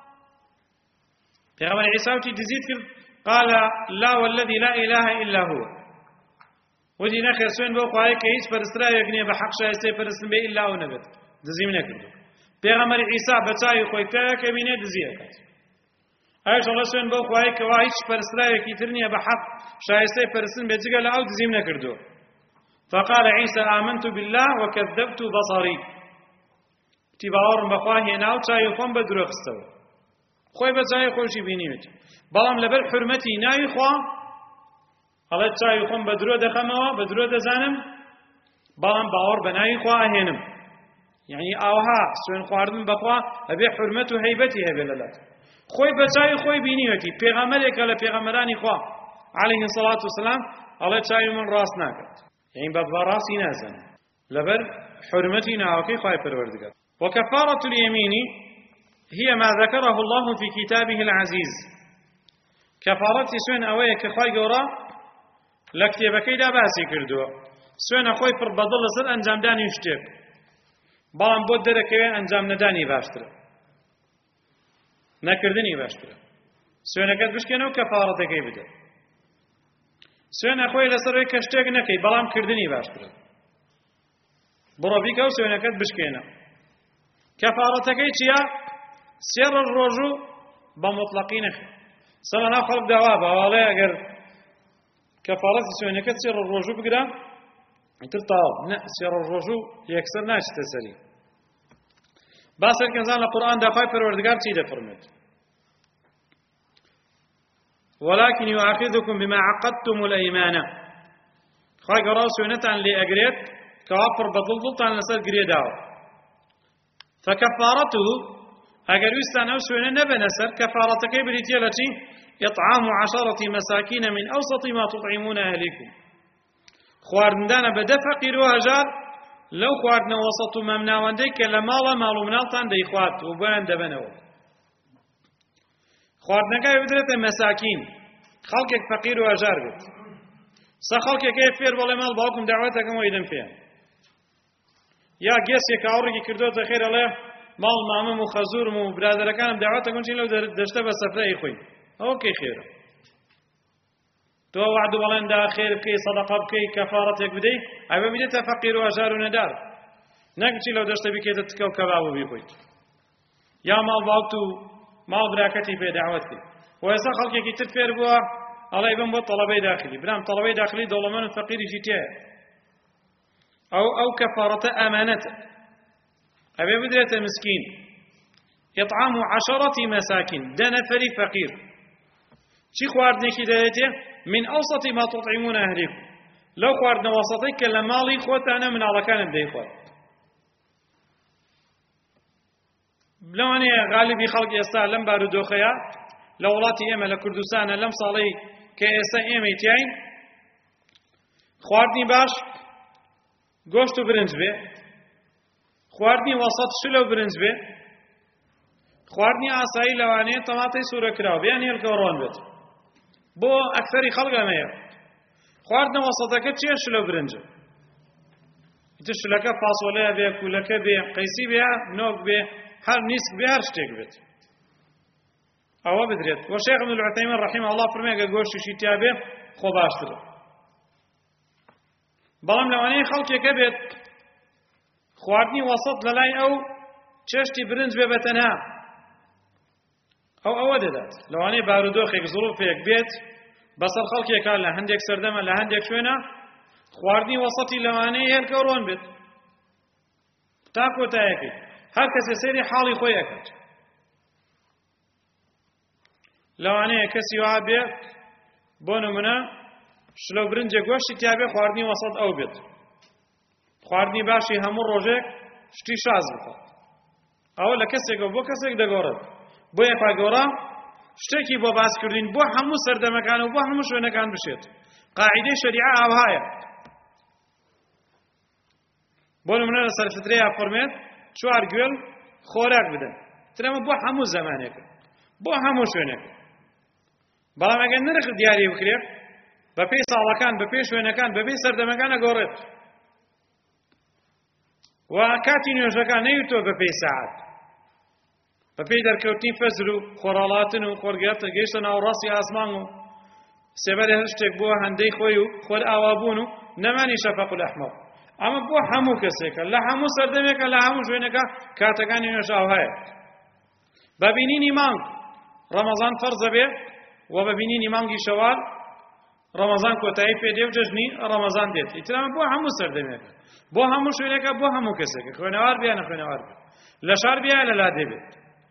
پیغمبر عیسی وتی دزیت کرد قال لا والذي لا إله إلا هو ودی نەخێر سوێن بۆ خوایە کە هیچ پەرستراوێک نییە بە حەق شایستەی پەرستن بێ ئیلا ئەو نەبێت دزیم نەکردو پێغەمبەری عیسی بە چاوی خۆی پیاوێکە بینێ دزی ئەکات ئەویش ئەڵێ سوێن بۆ خوایە کە وا هیچ پەرستراوێکی تر نییە بە حەق شایستەی پەرستن بێ جگە لە ئەو دزیم نەکردو فقال عيسى آمنت بالله وكذبت بصري تی باوەڕم بەخوا هێنا و چاوی خۆم بە درۆ خستەوە خۆی بە چاوی خۆشی بینیوێتی بەڵام لەبەر حورمەتی ناوی خوا ئەڵێ چاوی خۆم بە درۆ دەخەمەوە بە درۆ دەزانم بەڵام باوەڕ بە ناوی خوا ئەهێنم یعنی ئاوها سوێن خواردن بەخوا ئەبێ حورمەت و هەیبەتی هەبێ لەلات خۆی بەچاوی خۆی بینیوەتی پێغەمبەرێکە لە پێغەمبەرانی خوا عەلەیهی السەڵات وسەلام ئەڵێ چاوی من ڕاست ناکات یعنی بە ڕاستی نازانێت لەبەر حرمەتی ناوەکەی خوای پەروەردگار وكفارة اليمين هي ما ذكره الله في كتابه العزيز كفارة سوين أوية كخواي قورا لكتابكي دا باسي كردوا سوين أخوي پر بدل سر أنجام داني يشتب بلان بود دركوي أنجام نداني باشتر نكردني باشتر سوين أكد بشكينو كفارة كي بدا سوين أخوي لسروي كشتاق نكي بلان كردني باشتر بڕۆبیکە و سوێنەکەت بشکێنە کەفارەتەکەی چییە؟ سێ ڕۆژ ڕۆژوو بە مطلقی نەخێ سەمەنا خەڵک داوا بەواڵێ ئەگەر کەفارەتی سوێنەکەت سێ ڕۆژ ڕۆژوو بگرە ئیتر تەواو نە سێ ڕۆژ ڕۆژوو یەکسەر ناچێتە سەری با سەرکەنزان لە قورئاندا خوای پەروەردگار چی دەفەرمێت ولكن يؤاخذكم بما عقدتم الأيمان خوای گەورە سوێنەتان لێ ئەگرێت كوافر بضلضلتان لسر قريداو فكفارته اگر وستان او سوين نبى نسر كفارتك بريتيالتي اطعام عشرة مساكين من اوسط ما تطعمون اهليكم خواردن بدا فقير وهجار لو خواردن وسط ممنا ونديك لما مالو منالتان دي خوات وبان دبنو خواردن كاي بدرت مساكين خلقك فقير وهجار بت سخلقك كيف فير ولا مال باكم دعوتكم ويدن فيها یا گەسێک ئاوڕێکی کردوتە خێر ئەڵێ ماڵ مامەم و خەزوورم و برادەرەکانم داواتەکەن چین لەو دەشتە بە سەفرەی خۆی ئەوە کەی خێرە تۆ وعد و بەڵێندا خێر بکەی سەدەقە بکەی کەفارەتێک بدەی ئەوە بدێتە فەقیر و هەژار و نەدار نەک بچی لەو دەشتە بیکەیتە تکە و کەباب و بیخۆیت یا ماڵ باوکت و ماڵ براکەتی پێ داوەت کرد و ئێستا خەڵکێکی تر فێر بووە ئەڵێ بم بۆ تەڵەبەی داخلی برام تەڵەبەی داخلی دەوڵەمەند و فەقیریشی تێیە أو أو كفارة أمانة أبي بدرة مسكين إطعام عشرة مساكين دنفري فقير شي خواردني كده من أوسط ما تطعمون أهلكم لو خواردنا وسطيك لمالي خوتانا من على كان بدي خوات لو أنا غالبي خلق يستا لم بارودو خيا لو ولاتي إما لكردستان لم صالي كيسا إما يتيين خواردني باش گۆشت و برنج بێ خواردنی وەسەط شلە و برنج بێ خواردنی ئاسایی لەوانەیە تەماتەی سوورە کراوە بێ یان هێلکە ڕۆن بێت بۆ ئەکسەری خەڵک ئەمەیە خواردنە وەسەطەکە چییە شلە و برنجە ئیتر شلەکە فاسۆلەیە بێ کولەکە بێ قەیسی بێ نۆک بێ هەر نیسک بێ هەر شتێک بێت ئەوە بدرێت وە شێخ ابن العثەیمین ڕەحیمەه الله فەرمێ ئەگەر گۆشتیشی تیا بێ خۆ باشترە بەڵام لەوانەیە خەڵکێکە بێت خواردنی وەسەط لەلای ئەو چێشتی برنج بێ بەتەنها ئەو ئەوە دەدات لەوانەیە بارودۆخێک زڵوفێک بێت بەسەر خەڵکێکە لە هەندێک سەردەمە لە هەندێک شوێنە خواردنی وەسەطی لەوانەیە هێلکە ڕۆن بێت تا کۆتایەکەی هەر کەسێ سەیری حاڵی خۆی ئەکات لەوانەیە کەسی وا بێ بۆ نمونە شلە و برنجێک گۆشتی تیا بێ خواردنی وەسەط ئەو بێت خواردنی باشی هەموو ڕۆژێک شتی شاز بخۆت ئەوە لە کەسێکەوە بۆ کەسێک دەگۆڕێت بۆیە خوا گەورە شتێکی بۆ باسکردین بۆ هەموو سەردەمەکان و بۆ هەموو شوێنەکان بشێت قاعیدەی شەریعە ئەوهایە بۆ نمونە لە سەرفترەیە فەرمێت چوار گوێڵ خۆراک بدەن ترەمە بۆ هەموو زەمانێکە بۆ هەموو شوێنێکە بەڵام ئەگەر نرخ دیاری بکرێت بە پێی ساڵەکان بە پێی شوێنەکان بە پێی سەردەمەکان ئەگۆڕێت و کاتی نوێژەکان نەیوتۆ بە پێی سەعات بە پێی دەرکەوتنی فەجر و خۆڕاڵاتن و خۆرگەتە گەیشتە ناوەڕاستی ئاسمان و سێبەر هەر شتێک بووە هەندەی خۆی و خۆر ئاوابوون و نەمانی شەفەق الأحمر ئەمە بۆ هەموو کەسێکە لە هەموو سەردەمێکە لە هەموو شوێنەکە کاتەکانی نوێژ ئاو هەیە بە بینینی مانگ ڕەمەزان فەرزە بێ و بە بینینی مانگی شەوال ڕەمەزان کۆتایی پێ دێ و جەژنی ڕەمەزان دێت ئیتر ئەمە بۆ هەموو سەردەمێکە بۆ هەموو شوێنێکە بۆ هەموو کەسێکە خوێنەوار بێ نەخوێنەوار بێ لە شار بێ لە لا دێبێت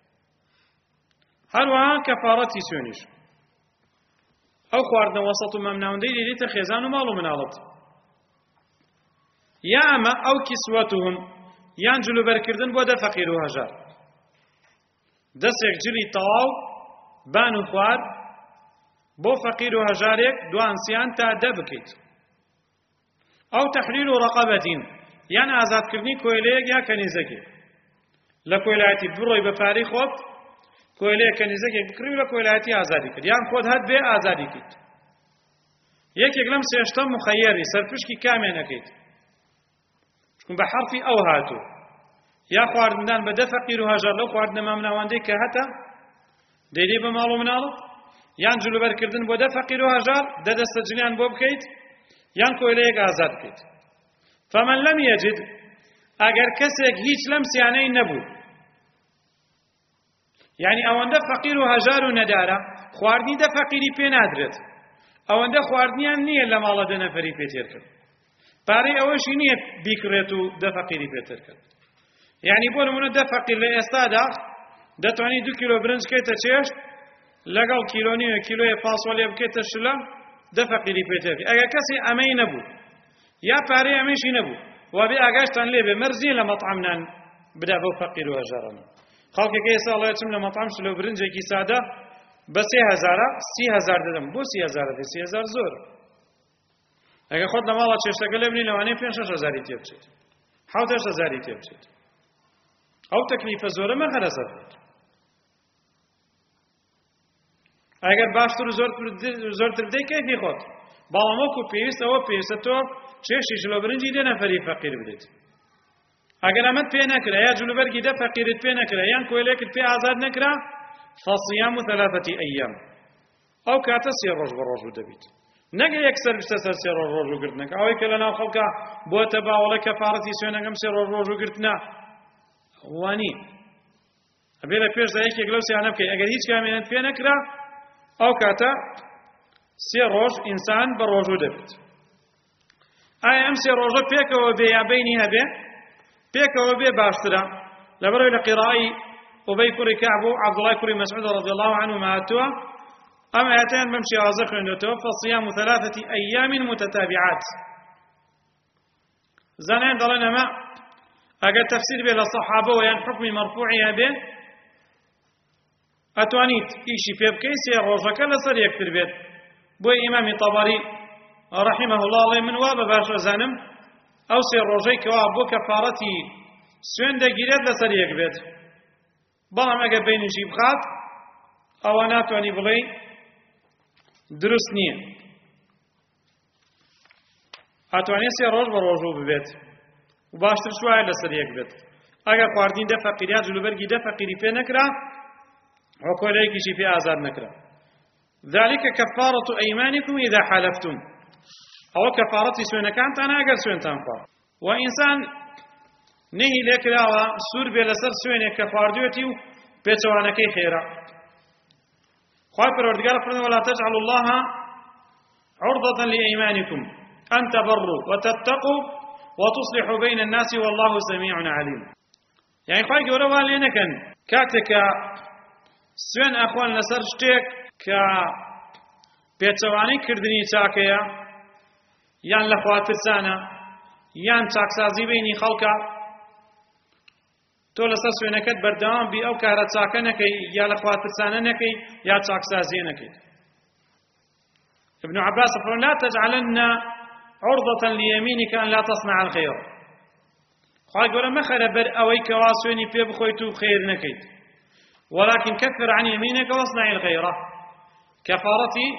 هەروەها کەفارەتی سوێنیش ئەو خواردنە وەسەط و مەمناوەندەی دێتە خێزان و ماڵ و مناڵەت یا ئەمە ئەو کیسوەتهم یان جلوبەرکردن بۆ دە فەقیر و هەژار دەستێک جلی تەواو بان و خوار بۆ فەقیر و هەژارێک دوانسیان تا دە بکەیت ئەو تەحلیل و ڕەقەبەتین یان ئازادکردنی کۆیلەیەک یا کەنیزەکێک لە کۆیلایەتی بڕۆی بە پارەی خۆت کۆیلەیە کەنیزەکێک بکڕی و لە کۆیلایەتی ئازادی کرد یان خۆت هەت بێ ئازادی کرد یەکێک لەم سێشتە مخەیەری سەرپشکی کامێ نەکەیت چون بە حەرفی ئەو هاتوو یا خواردندان بە دە فەقیر و هەژار لەو خواردنە مامناوەندەی کە هەتە دەیدەی بە ماڵ و مناڵت یان جلوبەرکردن بۆ دە فەقیر و هەژار دە دەستە جلیان بۆ بکەیت یان کۆیلەیەک ئازاد بکەیت فمن لم يجد ئەگەر کەسێک هیچ لەم سیانەی نەبوو یعنی ئەوەندە فەقیر و هەژار و نەدارە خواردنی دە فەقیری پێ نادرێت ئەوەندە خواردنیان نییە لە ماڵە دە نەفەری پێتێر کرد پارەی ئەوەشی نییە بیکڕێت و دە فەقیری پێتر کرد یعنی بۆ نمونە دە فەقیر لە ئێستادا دەتوانێت دوو کیلۆ برنج بکەیتە چێشت لەگەڵ کیلۆ نیوە کیلۆیە فاسۆلێ بکەیتە شلە دە فەقیری پێتر کرد ئەگەر کەسی ئەمەی نەبوو یا پارەی ئەمەشی نەبوو وابێ ئاگاشتان لێبێ مەرزی لە مەطعەمنان بدا بەو فەقیر و هەژارانە خەڵکێکی ئێستا ئەڵێ چم لە مەطعەم شلۆ برنجێکی سادە بە سێ هەزارە سی هەزار دەدەم بۆ سی هەزار دەدەی سی هەزار زۆر ئەگەر خۆت لە ماڵە چێشتەکە لێ بنی لەوانەیە پێنج شەش هەزاری تێ بچێت حەوت هەشت هەزاری تێ بچێت ئەو تەکلیفە زۆرە مەخەرە سەر بێت ئەگەر باشتر و زۆرتر بدەی کەیفی خۆت بەڵام وەکو پێویست ئەوە پێویستە تۆ چێشتی شلۆ برنجی دێ نەفەری فەقیر بدەیت ئەگەر ئەمەت پێ نەکرا یا جلوبەرگی دە فەقیرت پێ نەکرا یان کۆیلێکت پێ ئازاد نەکرا فەصیام ثەلاثەتی ئەیام ئەو کاتە سێ ڕۆژ بە ڕۆژوو دەبیت نەگە یەکسەر بچتە سەر سێ ڕۆژ ڕۆژوو گرتنەکە ئەوەی کە لەناو خەڵکە بۆتە باوەڵە کەفارەتی سوێنەکەم سێ ڕۆژ ڕۆژوو گرتنە وانی ئەبێ لە پێشدا یەکێک لەو سیانە بکەی ئەگەر هیچ کامێنت پێ نەکرا ئەو کاتە سێ ڕۆژ ئینسان بە ڕۆژوو دەبێت ئایا ئەم سێ ڕۆژە پێکەوە بێ یا بەینی هەبێ پێکەوە بێ باشترە لەبەرەوەی لە قیڕائی ئوبەی کوڕی کەعب و عەبدوڵای کوڕی مەسعود رضی الله عنهما هاتووە ئەم ئاەتەیان بەم شێوازە خوێندوێتەوە فەصیام ثەلاثەتی ئەیام متتابعات زانایان دەڵێن ئەمە ئەگەر تەفسیر بێ لە سەحابەوە یان حوکمی مەرفوعی هەبێ ئەتوانیت ئیشی پێ بکەی سێ ڕۆژەکە لەسەر یەکتر بێت بۆی ئیمامی تەبەری رحمه الله ئەڵێ من وا بە باش ئەزانم ئەو سێ ڕۆژەی کەوا بۆ کەفارەتی سوێن دەگیرێت لەسەر یەک بێت بەڵام ئەگەر بینیشی بخات ئەوە ناتوانانی بڵێ دروست نییە ئەتوانێت سێ ڕۆژ بە ڕۆژوو ببێت و باشتر شوایە لەسەر یەک بێت ئەگەر خواردنی دە فەقیریا جلوبەرگی دە فەقیری پێ نەکرا ئەو کۆلەیەکیشی پێ ئازاد نەکرا ذلك كفارة أيمانكم إذا حلفتم أو كفارة سوينكانتان أجر سوينتان خوا وإنسان نهي لك لا سور بلسر سوينك كفارديوتي بيتوانكي خيرا خواهي پروردگار فرمى ولا تجعلوا الله عرضة لأيمانكم أن تبروا وتتقوا وتصلحوا بين الناس والله سميع عليم يعني خواهي قولوا والينكن كاتك سوين أخوان لسر شتيك کە پێچەوانەی کردنی چاکەیە یان لە خواترسانە یان چاکسازی بینی خەڵکە تۆ لەسەر سوێنەکەت بەردەوام بی ئەو کارە چاکە نەکەی یا لە خواترسانە نەکەی یا چاکسازیە نەکەی ابن عباس فرمى لا تجعلن عرضة ليمينك أن لا تصنع الخير خواهي قولا مخرى بر أوي كواسويني في بخويتو خير نكيت ولكن كفر عن يمينك واصنع الخير كفارتي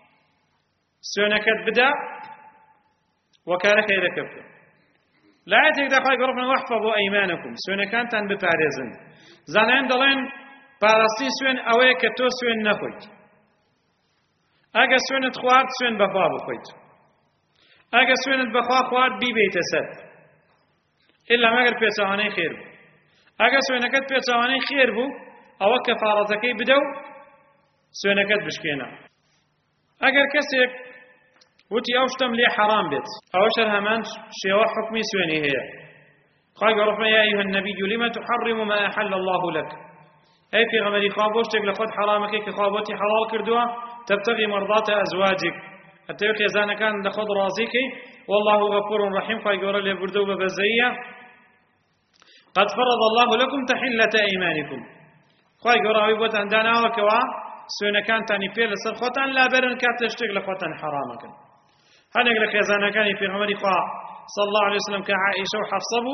سونكت بدا وكان خير كفر لا يتك دخل قرفنا واحفظوا أيمانكم سونكان تان ببارزن زانين دلين بارستي سون أويك تو سون نخويت أجا سون خوارد سون بخوا بخويت أجا سون بخوا خوارد بي بيت سد إلا ما قال بيتواني خير بو أجا سونكت بيتواني خير بو أو كفارتكي بدو سوێنەکەت بشکێنە ئەگەر کەسێک وتی ئەو شتم لێ حرام بێت ئەوەشە هەمان شێوە حکمی سوێنی هەیە خوا گەڕفمە یا ئەیها النەبی لم تحرم ما أحل الله لك ئەی پێغەمبەری خوا بۆ شتێک لە خۆت حرامەکەی کە خوا بۆتی حەڵاڵ کردووە تبتغي مرضات أزواجك ئەتەوێت خێزانەکان لە خۆت ڕازیکەی والله غەفور ڕەحیم خوا گەورە لێبوردە و بەبەزەیە قد فرض الله لكم تحلة أيمانكم خواهي قرأوي بوتان داناوا كوا سوينة كانتاني بير لسر خوتان لا برن كات لشتك لخوتان حرامكن هنك لخيزانا كاني في غمري خواه صلى الله عليه وسلم كعائشة وحفصبه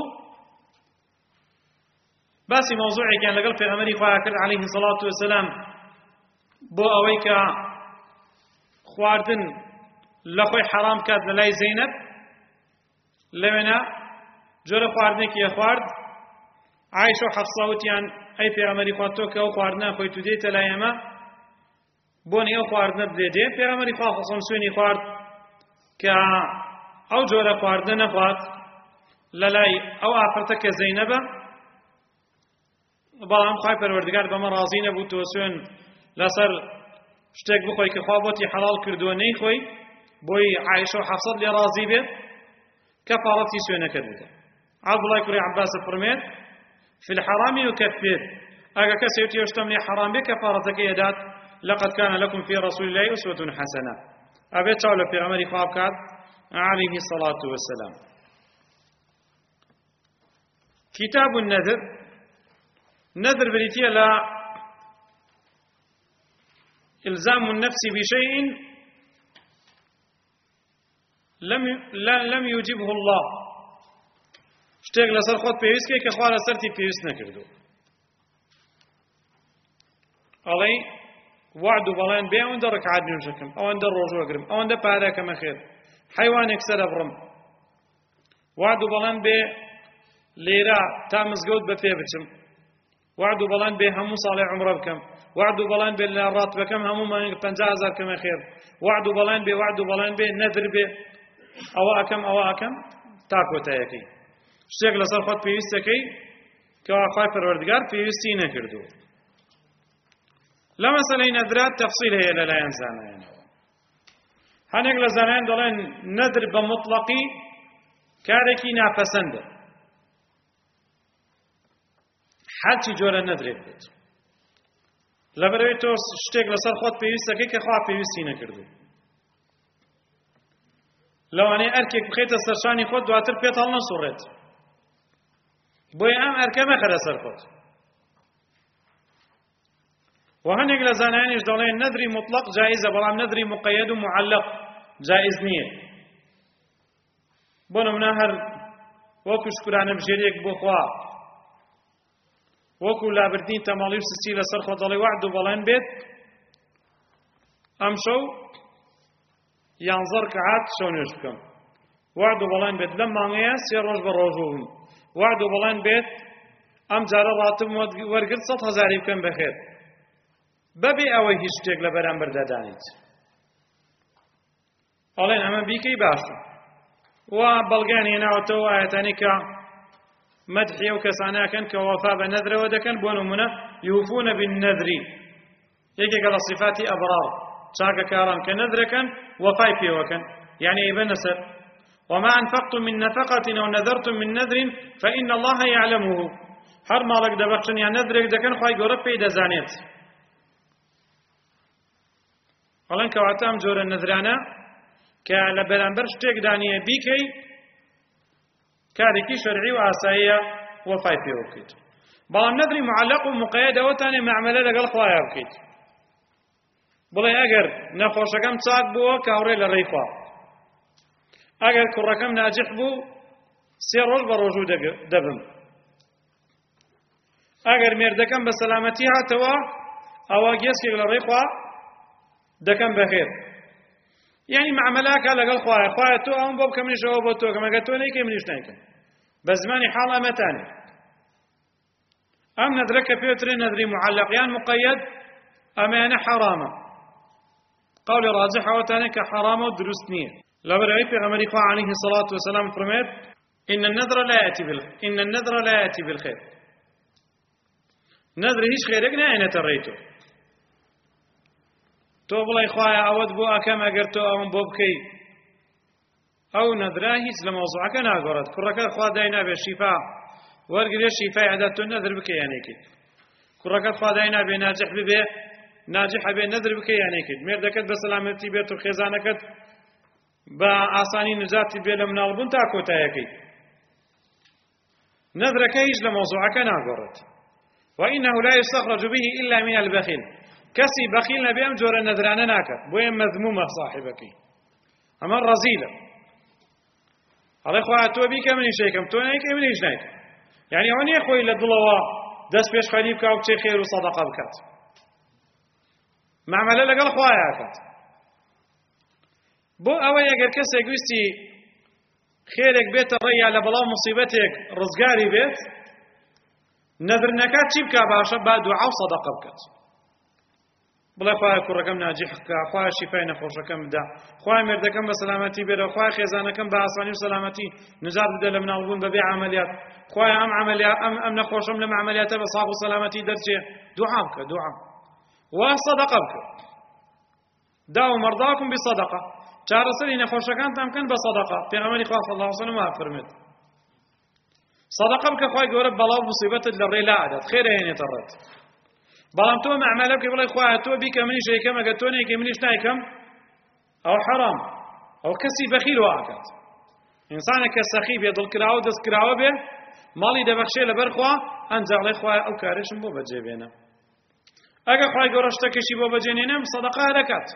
بس موضوعي كان لقل في غمري خواه عليه الصلاة والسلام بو أويك خواردن لخوي حرام كات للاي زينب لمنا جور خواردنك يا خوارد عائشة وحفصة وتيان أي في غمري خواه توك أو خواردنا خوي تديت لايما بوني أو خواردنا بديدي في غمري خواه خصم سويني خوارد كا أو جور خواردنا خوات للاي أو آفرتك زينبا بەڵام خوای پەروەردگار بەمە ڕازی نەبوو تۆ سوێن لەسەر شتێک بخۆی کە خوا بۆتی حەڵال کردووە نەیخۆی بۆی عایشە و حەفسەت لێ ڕازی بێت کەفارەتی سوێنەکەت بدە عەبدوڵای کوڕی عەباسە فەرمێت في الحرام يكفر ئەگە کەسێ وتی ئەو شتەم لێ حەرام بێ کەفارەتەکەی ئەدات لقد كان لكم في رسول الله أسوة حسنة ئەبێت چاو لە پێغەمبەری خوا بکات عليه الصلاة والسلام. كتاب النذر نذر بريتيا لا إلزام النفس بشيء لم لم يجبه الله شتێک لەسەر خۆت پێویست کە خوا لەسەرتی پێویست نەکردو ئەڵێ وعد و بەڵێن بێ ئەوەندە ڕکعات نوێژەکەم ئەوەندە ڕۆژە وەگرم ئەوەندە پارەکەمە خێر حیوانێک سەرە بڕم وعد و بەڵێن بێ لێرە تا مزگەوت بە پێ بچم وعد و بەڵێن بێ هەموو ساڵێ عومرە بکەم وعد و بەڵێن بێ لە ڕاتبەکەم هەموو مانگ پەنجا هەزار کەمە خێر وعد و بەڵێن بێ وعد و بەڵێن بێ نەدر بێ ئەوە ئەکەم ئەوە ئەکەم تا کۆتایەکەی شتێک لەسەر خۆت پێویستەکەی کەوا خوای پەروەردگار پێویستی نەکردووە. لە مەسەلەی نەدرات تەفسیل هەیە لەلایەن زانایانەوە. هەندێک لە زانایان دەڵێن نەدر بە مطلقی کارێکی ناپەسەندە هەرچی جۆرە نەدرێت بێت لەبەرەوەی تۆ شتێک لەسەر خۆت پێویستەکەی کە خوا پێویستی نەکردووە لەوانەیە ئەرکێک بخەیتە سەرشانی خۆت دواتر پێت هەڵ نەسوڕێت بۆیە ئەم ئەرکە مەخەرە سەر خۆت. و هەندێک لە زانایانیش دەڵێن نەدری مطلق جایزە بەڵام نەدری مقەیەد و معەلق جایز نییە. بۆ نمونە هەر وەکو شکرانە بژێریەک بۆ خوا وەکو لابردین تەماڵی و سسی لەسەر خۆ دەڵێ وعد و بەڵێن بێت ئەم شەو یانزە ڕکعات شەو نوێژ بکەم وعد و بەڵێن بێت لەم مانگەیە سێ ڕۆژ بە ڕۆژوو بم وعد و بەڵێن بێت ئەم جارە ڕاتم وەرگرت سەد هەزاری بکەم بەخێر بەبێ ئەوەی هیچ شتێک لە بەرامبەر دەدانیت ئەڵێن ئەمە بیکەی باشە و بەڵگیان هێناوەتەوە ئاەتانی کە مەدحی ئەو کەسانەکەن کە وەفا بە نەدرەوە دەکەن بۆ نمونە یوفونە بالنەدری یەکێکە لە صفاتی ئەبرار چاکەکاران کە نەدرەکەن وەفای پێوەکەن یعنی ئەیبەنە سەر وما أنفقتم من نفقة أو نذرتم من نذر فإن الله يعلمه هەر ماڵێک دەبەخشن یان نەدرێک دەکەن خوای گەورە پێی دەزانێت. بەڵێن کەواتە ئەم جۆرە نەدرانە کە لە بەرامبەر شتێک دانیە بیکەی کارێکی شەرعی و ئاساییە وەفای پێوە بکەیت. بەڵام نەدری معەلق و مقەیەد ئەوەتانێ مەعامەلە لەگەڵ خوایە بکەیت بڵێ ئەگەر نەخۆشەکەم چاک بووە کە هەوڕێ لە ڕێی خوا ئەگەر کوڕەکەم ناجح بوو سێ ڕۆژ بە ڕۆژوو دەبم ئەگەر مێردەکەم بە سەلامەتی هاتەوە ئەوە گێسکێک لە ڕێی خوا دەکەم بەخێر یعنی مەعامەلاکە لەگەڵ خوایە خوایە تۆ ئەوم بۆ بکە منیش ئەوە بۆ تۆ کەم ئەگەر تۆ نەیکەی منیش نایکەم بە زمانی حاڵ ئەمەتانێ. ئەم نەدرە کە پێوترێ نەدری معەلق یان مقەیەد ئەمەیانە حەرامە قولی ڕاجح ئەوەتانێ کە حەرامە و دروست نییە لەبەرەوەی پێغەمبەری خوا عەلەیهی السەڵاتو وەسەلام فەرمێت إن النذر لا يأتي بالخير إن النذر لا يأتي بالخير نذر هیچ خێرێک نایەنێتە ڕێی تۆ تۆ بڵێ خوایە ئەوەت بۆ ئەکەم ئەگەر تۆ ئەوم بۆ بکەی ئەو نەدرا هیچ لە مەوزوعەکە ناگۆڕێت کوڕەکە خوا دای نابێ شیفا وەرگێ شیفای ئەدات تۆ نەدر بکەی یانێکیت کوڕەکەت خوا دای نابێ ناجح ببێ ناجح بێ نەدر بکەی یانێکیت مێردەکەت بە سەلامەتی بێت و خێزانەکەت بە ئاسانی نجاتی بێ لە مناڵبوون تا کۆتایەکەی نذرەکە هیچ لە مۆزوعەکە ناگۆڕێت. وإنه لا يستخرج به إلا من البخيل كسي بخيل نبي أم جور النذران ناكت بوين مذمومة صاحبك أما الرزيلة على إخوة تو بيك من يشيكم تو نايك من يشنايك يعني هون يا أخوي للدلوا دس بيش خليب كاو تشي خير وصدقة بكات معملة لقال أخوة كات بو أول يقر كسي قوستي خيرك بيت الريا لبلا مصيبتك رزقاري بيت نذر نكات شي بكا باشا با دعاء وصدقة بكات بڵێ خوایە کوڕەکەم ناجیح بکە، خوایە شیفای نەخۆشەکەم بدە، خوایە مێردەکەم بە سەلامەتی بێرە، خوایە خێزانەکەم بە ئاسانی و سەلامەتی نجات بدە لە مناڵبوون بەبێ عەمەلیات، خوایە ئەم عەمەلیات ئەم ئەم نەخۆشەم لەم عەمەلیاتە بە ساغ و سەلامەتی دەرچێ. دوعا بکە، دوعا وا سەدەقە بکە. داو مەرضاکم بسەدەقە، چارەسەری نەخۆشەکانتان بکەن بە سەدەقە. پێغەمبەری خوا صلی الله علیه و سلم فەرمێت سەدەقە بکە، خوای گەورە بەڵاو موسیبەتت لە ڕێ لا ئەدات، خێرە هێنێتە ڕێت. بەڵام تۆ مەعمەلە بکەی بڵێ خوایە تۆ بیکە منیش یەکەم، ئەگەر تۆ نەیکەی منیش نایکەم، ئەو حەرام، ئەو کەسی بەخیل وا ئەکات. ئینسانێک کە سەخی بێ، دڵکراوە دەستکراوە بێ، ماڵی دەبەخشێ لەبەر خوا، ئەنجا بڵێ خوایە ئەو کارێشم بۆ بەجێبێنە. ئەگەر خوای گەورە شتێکیشی بۆ بەجێنێنێم سەدەقە دەکات.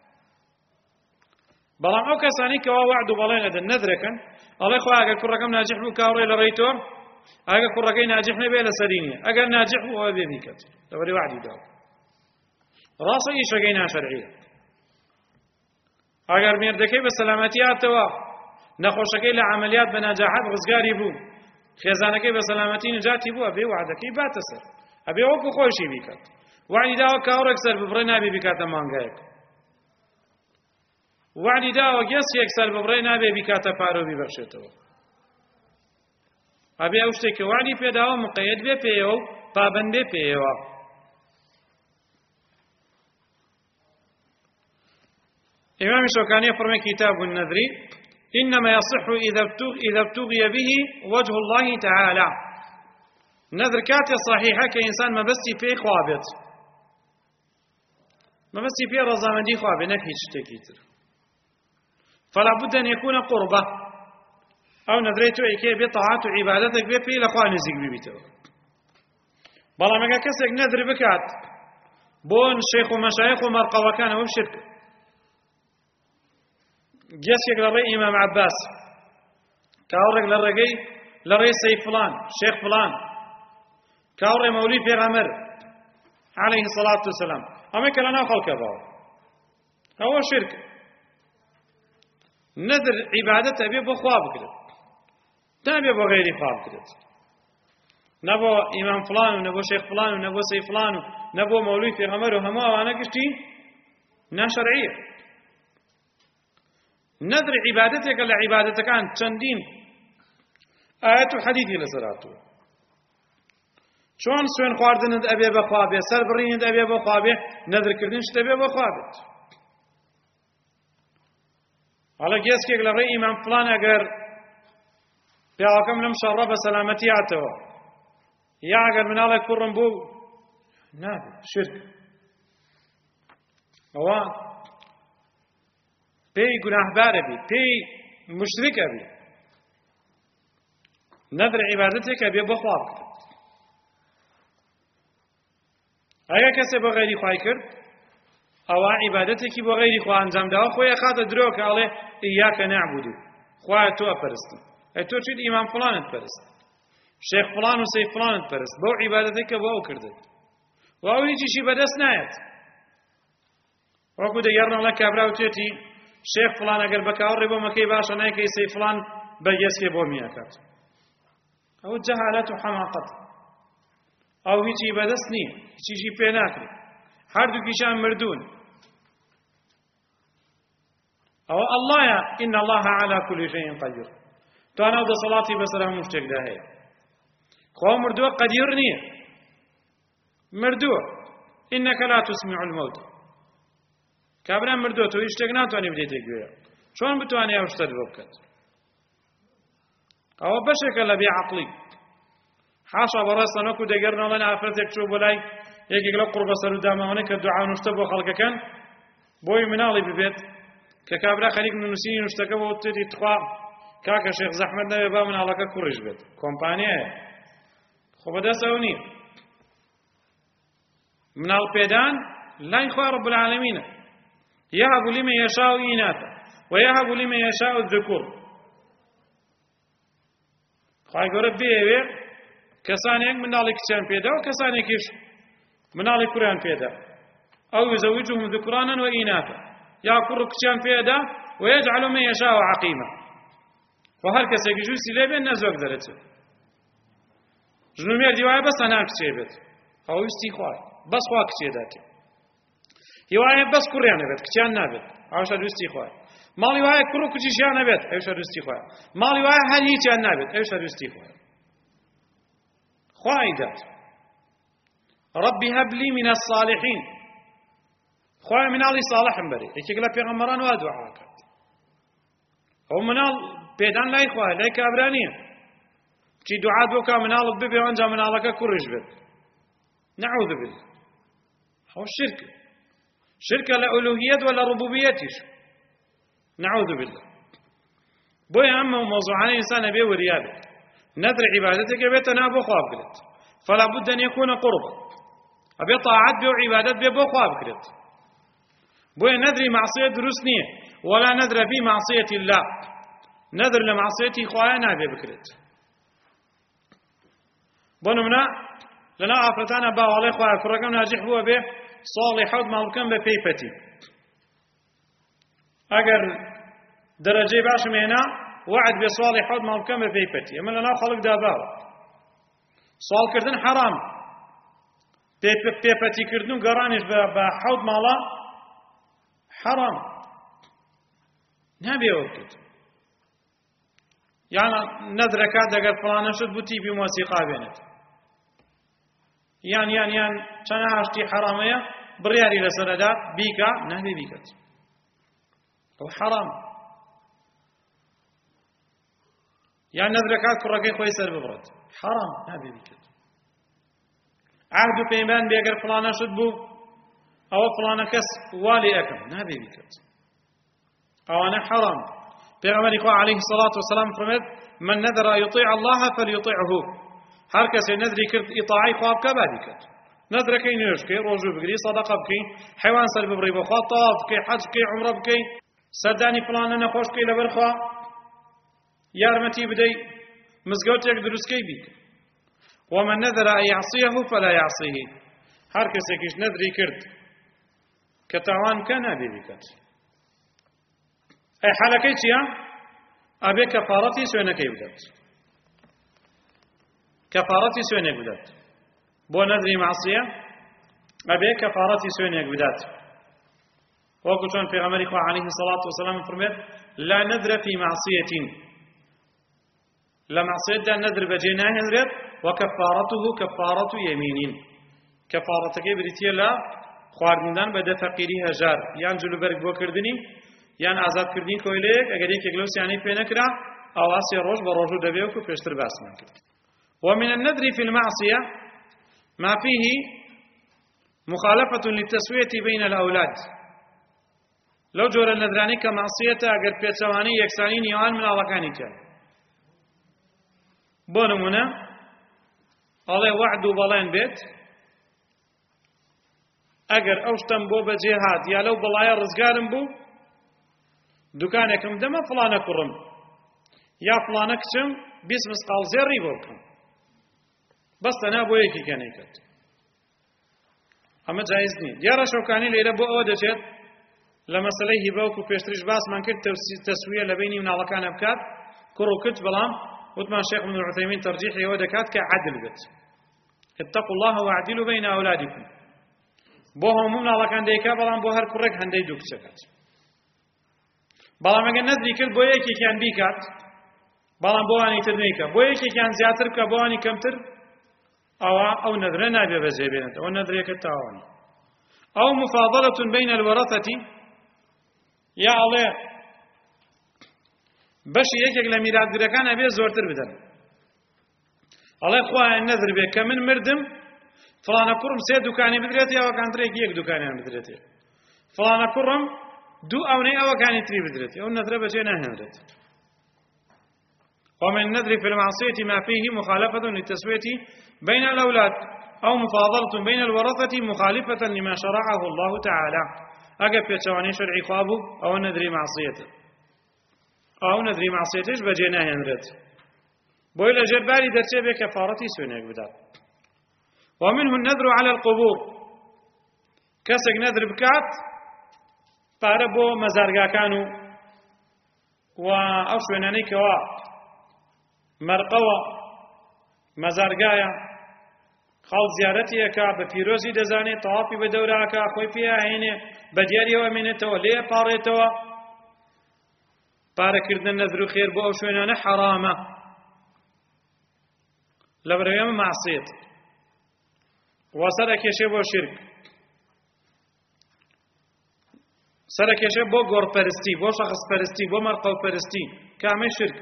بەڵام ئەو کەسانی کەوا وعد و بەڵێن ئەدەن نەدرەکەن، ئەڵێ خوایە ئەگەر کوڕەکەم ناجح بوو کاوڕێ لە ڕێی تۆ، ئەگەر کوڕەکەی ناجح نەبێ لەسەری نییە، ئەگەر ناجح بوو ئەوە بێ بیکات لەبەری وعدی داوە. ڕاستە ئیشەکەی ناشەرعیە. ئەگەر مێردەکەی بە سەلامەتی هاتەوە، نەخۆشەکەی لە عەمەلیات بە ناجاحەت ڕزگاری بوو، خێزانەکەی بە سەلامەتی نجاتی بوو، ئەبێ وعدەکەی باتە سەر، ئەبێ وەکو خۆشی بیکات. وعدی داوە کاوڕێک سەر ببڕێ نابێ بیکاتە مانگایەک، وعدی داوە گەسێک سەر ببڕێ نابێ بیکاتە پارە و بیبەخشێتەوە. ئەبێ ئەو شتێک کە وعدی پێداوە مقەیەد بێ پێیەوە و پابەند بێ پێیەوە. إمام الشوكاني فرمى كتاب النذر إنما يصح إذا ابتغي به وجه الله تعالى. نذر كاتي صحيحة كإنسان ما بس في خوابت، ما بس في رضامندي خوابت نكهي تشتكيتر، فلا بد أن يكون قربة أو نذريته إيكي بطاعات وعبادتك بفي لخوان نزيق ببيته. بلا ما كسك نذر بكات بون شيخ ومشايخ ومرقى وكان وبشرك. جسك لري إمام عباس كاورك لرقي لري سيف فلان شيخ فلان كاوري مولي في غمر عليه الصلاة والسلام أما كلنا خلق باو هو شرك. نذر عبادته أبي بخواب كده تابي بغير خواب كده، نبو إمام فلان ونبو شيخ فلان ونبو سيف فلان ونبو مولي في غمر وهما وأنا كشتي ناشرعية. نذر عبادتك لعبادتك عن چندين آيات حديثي لسراته شون سوين خواردن أبي بخوابه سر برين أبي بخوابه نذر كردن شت أبي بخوابه على جيسك لري إمام فلان أجر بيعكم لم شرب سلامتي عتوا يا أجر من الله كرم بو نابي شرك أوان پی گناهبار بی، پی مشرک بی. نذر عبادتك بی بخواب کرد. اگر کسی با غیری خواهی کرد، او عبادتك با غیری خواه انجام داو خواه خاطر درو که الله ایاک نعبدو خواه تو اپرستی. ای تو چید امام فلانت پرست، شیخ فلان و سیف فلانت پرست، با عبادتك با او کرده و او هیچی بدست ناید. وکو دیگرنا الله کبرا و تیتی شيخ فلان اگر بكاور ربو مكي باشا نايكي سي فلان بيسكي بو مياكات او جهالة وحماقة او هيجي بدسني هيجي بيناكري هردو كيشان مردون او الله يا إن الله على كل شيء قدير تو انا ودا صلاتي بسرها مشتك ده هي خو مردو قدير نية مردو إنك لا تسمع الموت كابرا مردو تو يشتك ناتواني بديتك بيها شون بتواني اوشتر بوكت او بشك لبي عقلي حاشا براسا نكو دقرنا لنا عفرتك شو بلاي يكي لو قرب سرو داما هناك الدعاء نشتبه خلق كان بوي منالي ببيت ككابرا خليك من نسيني نشتكبه وتدي تخوا كاكا شيخ زحمت نبي با من علاقة كورج بيت كومبانيا خۆ بەدەست ئەو نییە. مناڵ پێدان لای خوا رب العالمینە. يهب لمن يشاء إناثا ويهب لمن يشاء الذكور. خواهی گەورە بێوێ کەسانێک مناڵی کچیان پێدا و کەسانێکیش مناڵی کوڕیان پێدا. ئەو يزوجهم ذكرانا وإناثا یا کوڕ و کچیان پێدا ويجعل من يشاء عقيما. و هەر کەسێکی جووسی لێ بێت نەزۆک دەرەچێت. ژن و مێردی وایە بەس هەنا کچێ بێت. ئەو ویستی خوای بەس خوا کچێ داتێ. هیوایە بەس کوڕیان نەبێت کچیان نابێت. ئەوشە ویستی خوای. ماڵی وایە کوڕ و کچیشیان نەبێت. ئەوشە ویستی خوای. ماڵی وایە هەر هیچیان نابێت. ئەوشە ویستی خوای. خوای دات. رب هب لي من الصالحين. خوای مناڵی صالحم بەرێ. یەکێک لە پێغەمبەران وا دوعا کرد. ئەو مناڵ پێدان لای خوای لای کابرا نییە. چی دوعات بۆ کا مناڵت ببێ ئەنجا مناڵەکە کوڕیش بێت. نعوذ بالله. ئەو شرکە. شركة لألوهية ولا ربوبيتش نعوذ بالله. بوي أما موضوعان إنسان أبي وريابه نذر عبادتك بيت نابو خواب قلت فلا بد أن يكون قربا أبي طاعت بيو عبادت بيو خواب قلت بوي نذر معصية دروسنية ولا نذر في معصية الله نذر لمعصية إخوانا أبي بكرت بونمنا لنا أفرتانا باو عليه خواب كرقم ناجح هو به صالحات مالكم بپیپتی اگر درجه باش مینا وعد بصالحات مالكم بپیپتی اما لنا خلق داباو سوال کردن حرام پیپتی کردن گرانش به حوض مالا حرام نبی وقت يعني نذرك اگر فلان شد بوتی بی موسیقى بینید یان یان یان چەند هاشتی حرامەیە بڕیاری لەسەرەدا بیکە نابێ بیکەت ئەو حرام یان نەذرەکات کوڕەکەی خۆی سەر ببڕێت حرام نابێ بیکەت عهد و پەیمان بێ ئەگەر فڵانە شت بوو ئەوە فڵانە کەس والی ئەکەم نابێ بیکەت ئەوانە حرام پێغەمبەری خوا عەلەیهی الصەلاة وەسەلام فەرمێت من نذر أن يطيع الله فليطيعه هر کسی نذری کرد اطاعی خواب که بادی کرد نذرکی نوش کی روزو بگری صدقه بکی حیوان سر ببری بخوا طواف کی حج کی عمره بکی سردانی فلان نخوش کی لبر خوا یارمتی بدی مزگوت یک دروست کی بی ومن نذر أن يعصيه فلا يعصيه هر کسی کش نذری کرد که تاوان کنه بی بکت ای حالکی چیا ابی کفارتی سوینه کی بدت كفارتي سوينك بدات بو نذري معصية أبي كفارتي سوينك بدات وقل شون في غمر إخوة عليه الصلاة والسلام فرمت لا نذر في معصية لا معصية دا نذر بجيناه نذرت وكفارته كفارة يمين كفارتك بريتيا لا خواردندان بدا فقيريها جار يان جلو برق بو كردني يان آزاد كردين كويليك اگر يك اگلوس يعني بينكرا أو آسي روش بروجو دبيوكو بيشتر باسمان كرد ومن النذر في المعصية ما فيه مخالفة للتسوية بين الأولاد لو جور النذراني كمعصية أقر بيتسواني يكسانين يوان من ألقاني كان بونمنا الله وعد بلين بيت أقر أوشتن بو بجهاد يا لو بلايا رزقارن بو دكانكم دم فلانا كرم يا فلانا كشم باسم مسقال زيري بوكم بس أنا بويكي كان يكت أما جايزني ديارة شوكاني ليلة بو أو دجت لما سليه باوكو بيشتريش باس من كرت تسوية لبيني من على كان أبكات كرو كت بلام وثمان شيخ من العثيمين ترجيح يودا كات كعدل بت اتقوا الله واعدلوا بين أولادكم بوهم من على كان ديكا بلام بو هر كرك هندي دوك شكات بلام أجن ندري كل بويكي كان بيكات بلام بواني ترنيكا بويكي كان زياتر كبواني كمتر أو أو نذرنا ببزيبينة أو نذريك التعاون أو مفاضلة بين الورثة يا الله باش يكيك لميراث دركان أبي زورتر بدن الله إخوة النذر بك كمن مردم فلانا كرم سيد دكاني بدريتي أو كان تريك يك دكاني بدريتي فلانا كرم دو أو ني أو كان تري بدريتي أو نذر بجينا هندرت ومن النذر في المعصية ما فيه مخالفة للتسوية بين الأولاد أو مفاضلة بين الورثة مخالفة لما شرعه الله تعالى. أجب في تواني شرعي خوابه أو نذر معصيته أو نذر معصيتش بجناه ينرد بويل جرباري درتي بكفارتي سنك بدات. ومنه النذر على القبور كسك نذر بكات باربو مزارقا كانوا وأوشوناني كوا مرقوة مزارقايا خالد زيارتي أكا بفيروزي دزاني طوافي بدورة أكا أخوي فيها عيني بدياري ومنتو ليه باريتو باركردنا النذر خير بو أوشونانا حرامة لبريم معصية وسرك يشي بو شرك سرك يشي بو غور پرستی بو شخص پرستی بو مرقو پرستی كامل شرك.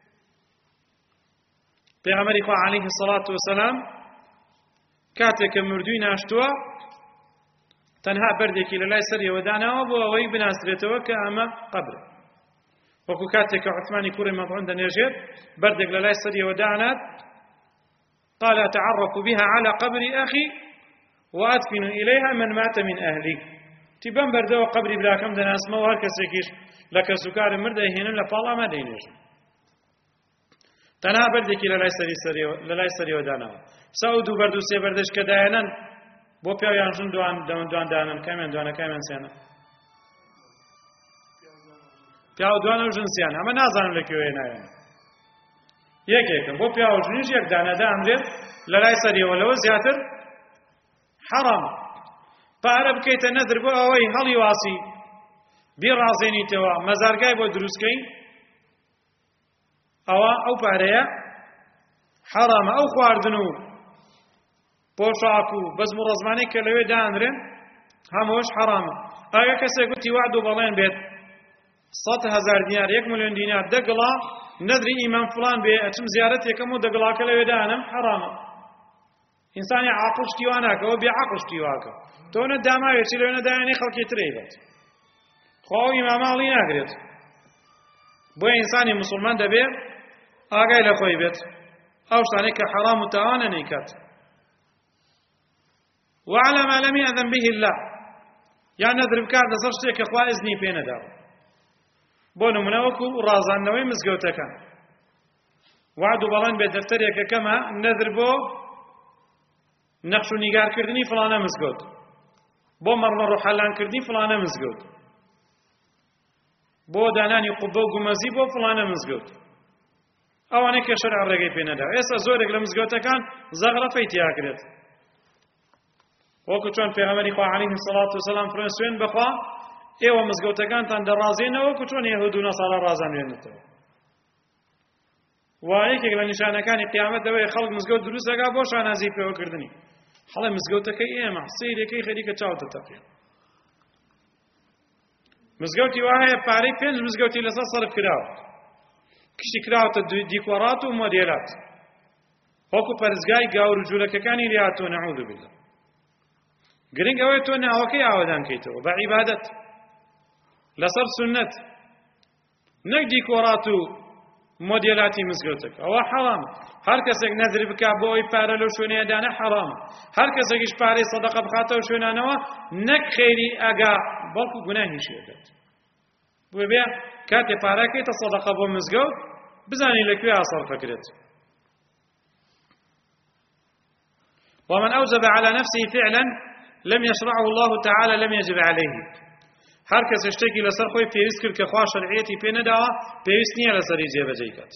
پیغمبر خدا عليه الصلاة والسلام كاتك مردوين اشتوا تنها بردك للا سري ودانا وابو اوي بناسرته كاما قبر وكو كاتك عثمان كوري مطعون دنيجير بردك للا سري ودانا قال أتعرف بها على قبر أخي وأدفن إليها من مات من أهلي. تبان بردو قبر براكم دنا اسمه وهركسكيش لك سكار مرده هنا لفالا ما دينيش تنها بردك للا سري سري للا سري ودانا سعودو بردو سي بردش كداينن بو بيو يانشون دوان دوان دوان دانن كمان دوان كمان سنة بيو دوان وجنسيان أما نازانم لكي وينا يعني يك يكم بو بيو جنيش يك دانا دا أمرير للاي سري ولو زياتر حرام فعرب كيت نذر بو أوي هلي واسي بي رازيني توا مزارقاي بو دروسكي أو أو باريا حرام أو خواردنو بوشاكو بز مرزماني كلوي دانرن هموش حرام. أيا كسي قلتي وعدو بلين بيت صد هزار دينار يك مليون دينار دقلا نذري إمام فلان بي أتم زيارتي كمو دقلا كلوي دانم حرام. إنساني عاقل شتيوانك أو بعقل شتيواك تونا داما يشيلونا داني خلقي تريبت خو إمام علي ناقريت بو إنساني مسلمان دبير آقاي لخوي بيت أو شتانيك حرام تاوانا نيكات وعلى ما لم يأذن به الله يعني نذر بكار دەسەر شتێک کە خوا ئیزنی پێ نەداوە بۆ نمونە وەکو ڕازاندنەوەی مزگەوتەکان وعد و بەڵێن بێ دەفتەرێکە کەمە نەذر بۆ نەخش و نیگارکردنی فڵانە مزگەوت بۆ مەڕمە ڕوحەلانکردنی فڵانە مزگەوت بۆ دانانی قوبە و گومەزی بۆ فڵانە مزگەوت ئەوانەی کە شەرع ڕێگەی پێ نەداوە. ئێستا زۆرێک لە مزگەوتەکان زەغرەفەی تیاکرێت وەکو چۆن پێغەمبەری خوا عەلەیهی سەڵات وسەلام فڕۆن سوێن بەخوا ئێوە مزگەوتەکانتان دەڕازێنەوە وەکو چۆن یەهود و نەسارا ڕازاندوێنێتەوە. و یەکێک لە نیشانەکانی قیامەت ئەوەیە خەڵک مزگەوت دروست دەکات بۆ شانازی پێوەکردنی. هەڵێ مزگەوتەکەی ئێمە سەیرێکەی خەریکە چاوتە تەقیە. مزگەوتی وا هەیە پارەی پێنج مزگەوتی لەسەر سەرف کراوە کشتی کراوەتە دیکۆرات و مۆدێلات وەکو پەرزگای گاور و جوولەکەکانی لێهاتووە نەعوذ بالله. گرنگ ئەوەیە تۆ ناوەکەی ئاوادان کەیتەوە بە عیبادەت لەسەر سوننەت نەک دیکۆرات و مۆدێلاتی مزگەوتەکە ئەوە حەرامە. هەر کەسێک نەذر بکات بۆ ئەوەی پارە لەو شوێنەیە دانە حەرامە. هەر کەسێکیش پارەی سەدەقە بخاتەوە شوێنانەوە نەک خەیری ئەگا بەڵکو گوناهیشی دەدات. بۆ بێ کاتێ پارەکەیتە سەدەقە بۆ مزگەوت بزانی لەکوێ ئاسەڵ فەکرێت. ومن أوجب على نفسه فعلا لم يشرعه الله تعالى لم يجب عليه. هر کس اشتکی لسر خوی پیوست کرد که خواه شرعیتی پی نداوه پیوست نیه لسری جیبجی کد.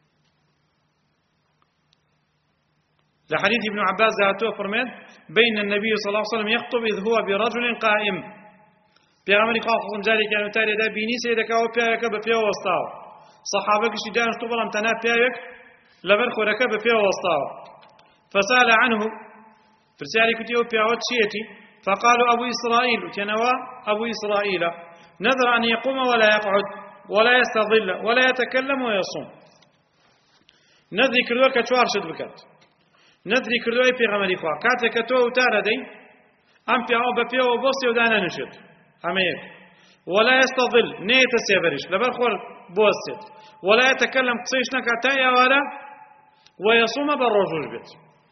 لحديث ابن عباس ذاته فرمت بين النبي صلى الله عليه وسلم يخطب إذ هو برجل قائم. پیغمبر خدا جاری که نوتاری ده بینی سیده که او پیاوک به پیاو وستاو. صحابه کشی دانش تو بلام تنها پیاوک لبر خورک به پیاو وستاو. فسأل عنه فرسالي كتيو بيعود شيتي فقالوا أبو إسرائيل وتنوى أبو إسرائيل نذر أن يقوم ولا يقعد ولا يستظل ولا يتكلم ويصوم. نذري كردوه كتوار شد بكت نذري كردوه بيغمر إخوة كاتا كتوه وتارة دي أم بيعو ببيعو وبوصي ودانا نشد أما يك ولا يستظل نيت السيبرش لبرخور بوسط ولا يتكلم قصيش نكاتا ولا ويصوم بالرجوج بيت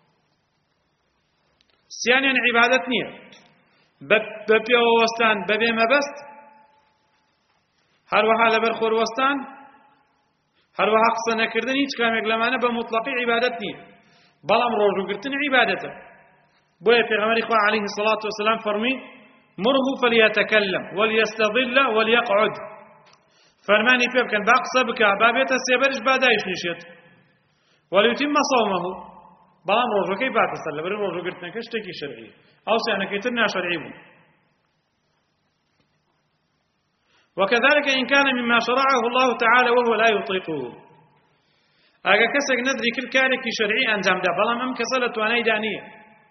سيانيا عبادة نية ببي وستان ببي ما بست هر وها لبر خور وستان هر وها قصنا كردن هیچ کامێک لەمانە بە مطلقی عبادت نییە بەڵام ڕۆژوگرتن عبادەتە بۆیە پێغەمبەری خوا عليه الصلاة والسلام فەرمی مره فليتكلم وليستظل وليقعد فەرمانی پێ بکەن با قسە بکە با بێتە سێبەرش با دایشنیشێت وليتم صومه بەڵام ڕۆژەکەی باتە سەر لەبەر ڕۆژوگرتنەکە شتێکی شەرعیە ئەو سیانەکەی تر ناشەرعی بوو وكذلك إن كان مما شرعه الله تعالى وهو لا يطيقه أجا كسر ندري كل كارك شرعي أنجام ده بلا مم كسلت وأنا دانية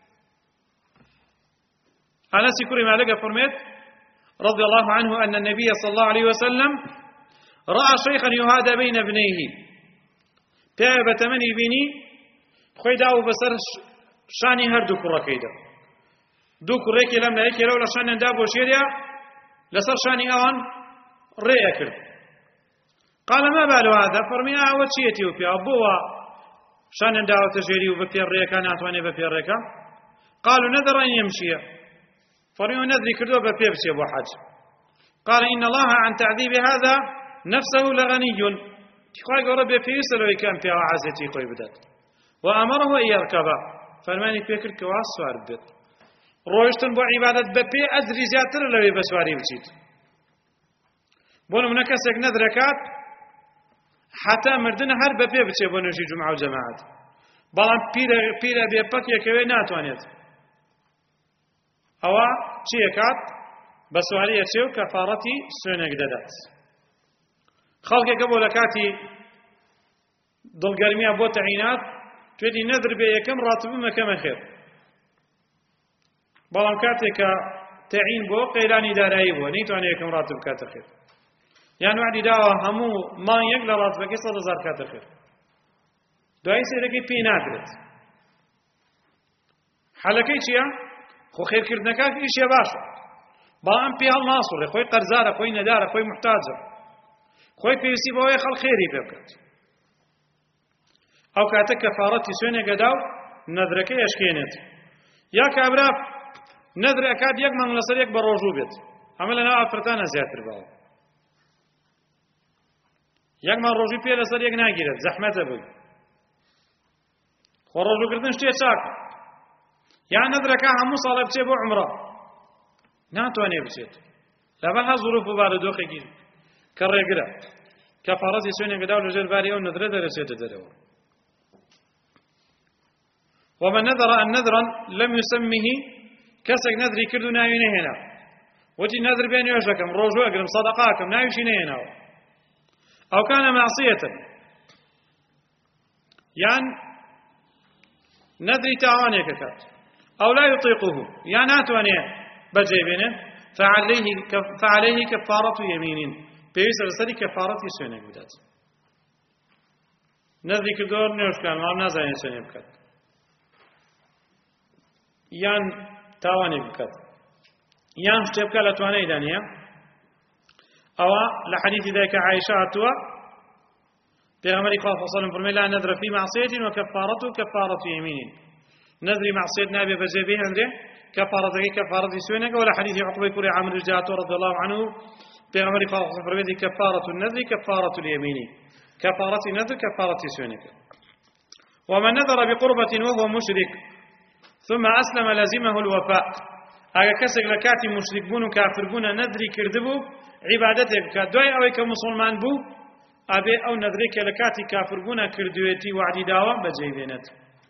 أنس كريم عليك فرميت رضي الله عنه أن النبي صلى الله عليه وسلم رأى شيخا يهادى بين ابنيه تعب تمني بني خيدا وبصر شاني هر دو كركيدا دو كركي لم لا يكيلو لشان دابو شيريا لصر شاني أوان ريكر قال ما بال هذا فرمي أول شيء يتيوبيا أبوه شان داو تجري وبفير ريكا ناتواني بفير ريكا قالوا نذر أن يمشي فرمي نذري كردو بفير بسي أبو حاج قال إن الله عن تعذيب هذا نفسه لغني تقول ربي في يسأل كان في عزتي قوي بدات وأمره أن يركب فرماني فكر كواس سوار بيت روشتن بو عبادة ببي أدري زياتر لوي بسواري بسيط بونو منكسك نذركات حتى مردن هر ببي بچه بونوشي جمعة وجماعات بلان بيرا بيرا بيبك يكوي ناتوانيت أوا چي يكات بسواري يتشيو كفارتي سونك دادات خلق قبول كاتي ضل قرمية بو تعينات تودي نذر بي يكم راتب مكم خير بلان كاتي كتعين بو قيلاني دارائي بو نيتواني يكم راتب كات خير يعني وعدي داوا همو ما يقل راتبك صد هزار كات خير دوائي سيدكي بي نادرت حالكي چيا خو خير كردنكاك إيش يا باشا بلان بي هالناصر خوي قرزارة خوي ندارة خوي محتاجة خوي بيسي بوي خل خيري بيبكت أو كاتك كفارتي سوني قداو نذرك يشكينت يا كابرا نذر أكاد يقمن لصر يكبر رجوبت عملنا أفرتانا زياتر باو يقمن رجوب بيه لصر يقنا جيرت زحمة بوي خو رجوب كردن شتي شاك يا نذرك همو صالب تبو عمره ناتواني بسيط لبها ظروف بعد دوخي جير كالرقرة كفارتي سوني قداو لجل باري أو نذر درسيت دروا ومن نذر أن نذرا لم يسمه كسك نذري كردو نايونه هنا وتي نذر بين يوشكم روجو أقرم صدقاكم نايوشينه هنا أو كان معصية يعني نذري تعواني ككات أو لا يطيقه يعني ناتواني بجيبينه فعليه فعليه كفارة يمين بيسر سدي كفارة يسونه بدات نذري كردو نيوشكان ما نازاين سونه بكات یان تاوانی بکات یان شتێ بکات لە توانای دانیە ئەوە لە حەدیثی دایکە عایشە هاتووە پێغەمبەری خوا صلی الله علیه و سلم فەرمووی لا نذر في معصية وكفارته كفارة يمين نذري معصية نابي بجيبه هندێ كفارەتەکەی كفارەتی سوێنێکە ولا حديث عقبة كوري عامر الجاتو رضي الله عنه پێغەمبەری خوا صلی الله علیه و سلم فەرمووی كفارة النذر كفارة اليمين كفارة نذر كفارة سوێنێکە ومن نذر بقربة وهو مشرك ثم أسلم لازمه الوفاء أجا كسر لكاتي مشرك بون وكافر بون نذري كردبو عبادته كدوي أو كمسلمان بو أبي أو نذري لكاتي كافر بون كردويتي وعدي داوا بجيبينت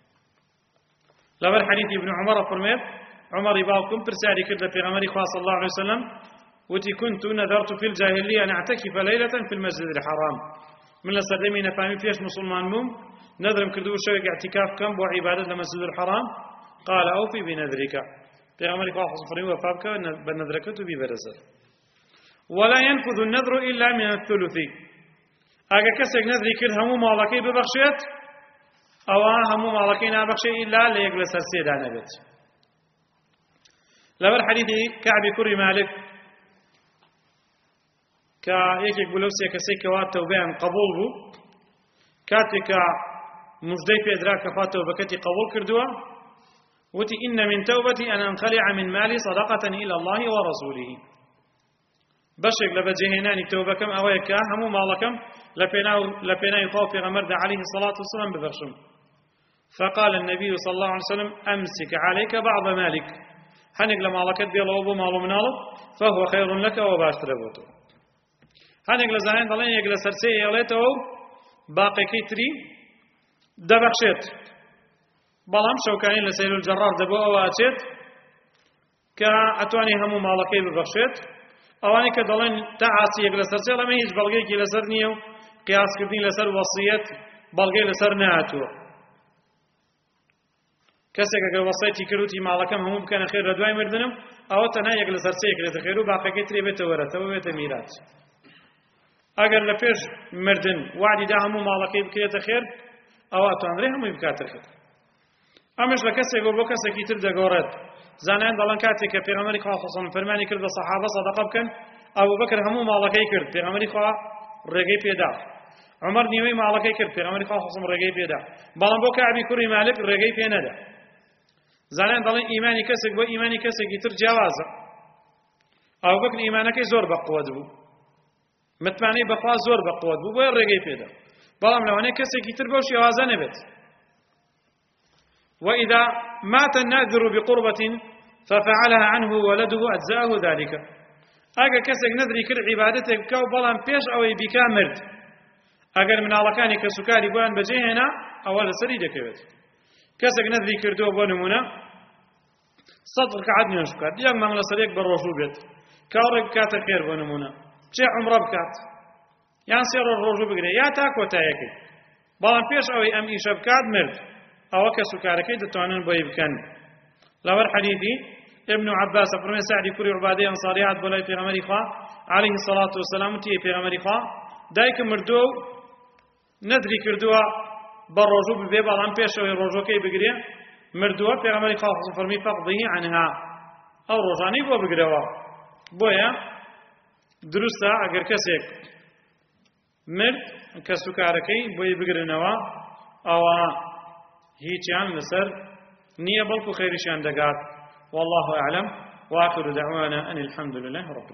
لبر حديث ابن عمر فرميت عمر يباوكم برسالي كرد في غمري صلى الله عليه وسلم وتي كنت نذرت في الجاهلية أن أعتكف ليلة في المسجد الحرام من لسلمي نفهمي فيش مسلمان بوم نذرم كردو شوية اعتكاف كم بو عبادة لمسجد الحرام قال أوفي بنذرك بيغمر قاف صفرين وفابك بنذركت ببرزر ولا ينفذ النذر إلا من الثلث أجا كسك نذري كل همو مالكي ببخشيت أو همو مالكي نابخشي إلا ليجلس السيدة نبت لبر حديث كعب كري مالك کە یەکێک بوو لەو سێ کەسەی کەوا تەوبەیان قبوڵ بوو کاتێکە مژدەی پێدرا کە خوا تەوبەکەتی قبوڵ کردووە وتی إن من توبتي أن أنخلع من مالي صدقة إلى الله ورسوله بەشێک لە بەجێهێنانی تەوبەکەم ئەوەیە کە هەموو ماڵەکەم لە پێناوی خوا و پێغەمبەردا عليه الصلاة والسلام ببەخشم فقال النبي صلى الله عليه وسلم أمسك عليك بعض مالك هەنێک لە ماڵەکەت بێڵەوە بۆ ماڵ و مناڵت فهو خير لك وباشترە بۆ تۆ هەنێک لە زانایان دەڵێن یەک لە سەرچێ ئێڵێتەوە و باقیەکەی تری دەبەخشێت بەڵام شەوکانی لە سەیل الجەڕار دەبوو ئەوە ئاچێت کە ئەتوانی هەموو ماڵەکەی ببەخشێت ئەوانی کە دەڵێن تا عاسیەک لە سەرچێ ئەمە هیچ بەڵگەیەکی لەسەر نییە و قیاسکردنی لەسەر وەسیەت بەڵگەی لەسەر نەهاتووە کەسێک ئەگەر وەسیەتی کردوتی ماڵەکەم هەموو بکەنە خێر لە دوای مردنم ئەوە تەنها یەک لە سەرچەیەک لێتە خێر و باقیەکەی ترێ بێتە وەرەتەوە بێتە میراث ئەگەر لە پێش مردن وعدیدا هەموو ماڵەکەی بکرێتە خێر ئەوە ئەتوانرێ هەمووی بکاتە خێر ئەمەش لە کەسێک بۆ کەسێکی تر دەگۆڕێت زانایان دەڵێن کاتێک کە پێغەمبەری خوا خۆسەڵ فەرمانی کرد بە سەحابە سەدەقە بکەن ئەبوو بەکر هەموو ماڵەکەی کرد پێغەمبەری خوا ڕێگەی پێدا عومەر نیوەی ماڵەکەی کرد پێغەمبەری خوا خۆسەڵ ڕێگەی پێدا بەڵام بۆ کەعبی کوڕی مالک ڕێگەی پێ نەدا زانایان دەڵێن ئیمانی کەسێک بۆ ئیمانی کەسێکی تر جیاوازە ئەبوو بەکر ئیمانەکەی زۆر بەقووەت بوو متمانەی بەخوا زۆر بەقووەت بوو بۆیە ڕێگەی پێدا بەڵام لەوانەیە کەسێکی تر بەو شێوازە نەبێت وإذا مات الناذر بقربة ففعلها عنه ولده أجزاءه ذلك أجا كسك نذري كل عبادتك كو بلان بيش أو بكا مرد أجر من الله كان كسكاري بوان بجيهنا أول سريدة كبت كسك نذري كردو بونمونا صدق عدن ينشكات يوم ما من صديق بالرجوع بيت كارب كات خير بونمونا شيء عمره بكات يعني سير الرجوع بقري يا تاك وتايك بلان بيش أو أم إيشبكات مرد أو كسكاركي دتوانن بوي بكن لور حديثي ابن عباس فرمي سعدي كوري عبادي أنصاريات بولاي پیغمبري خوا عليه الصلاة والسلام تي پیغمبري خوا دايك مردو ندري كردوا بالرجوع ببي بلان بيش أو الرجوع كي بقري مردوا پیغمبري خوا فرمي فقضيه عنها أو رجاني بو بقروا بويا درستا اگر كسيك مرد كسكاركي بوي بقرنوا أو هیچیان لەسەر نییە بەڵکو خەیریشیان دەگات والله أعلم وآخر دعوانا أن الحمد لله رب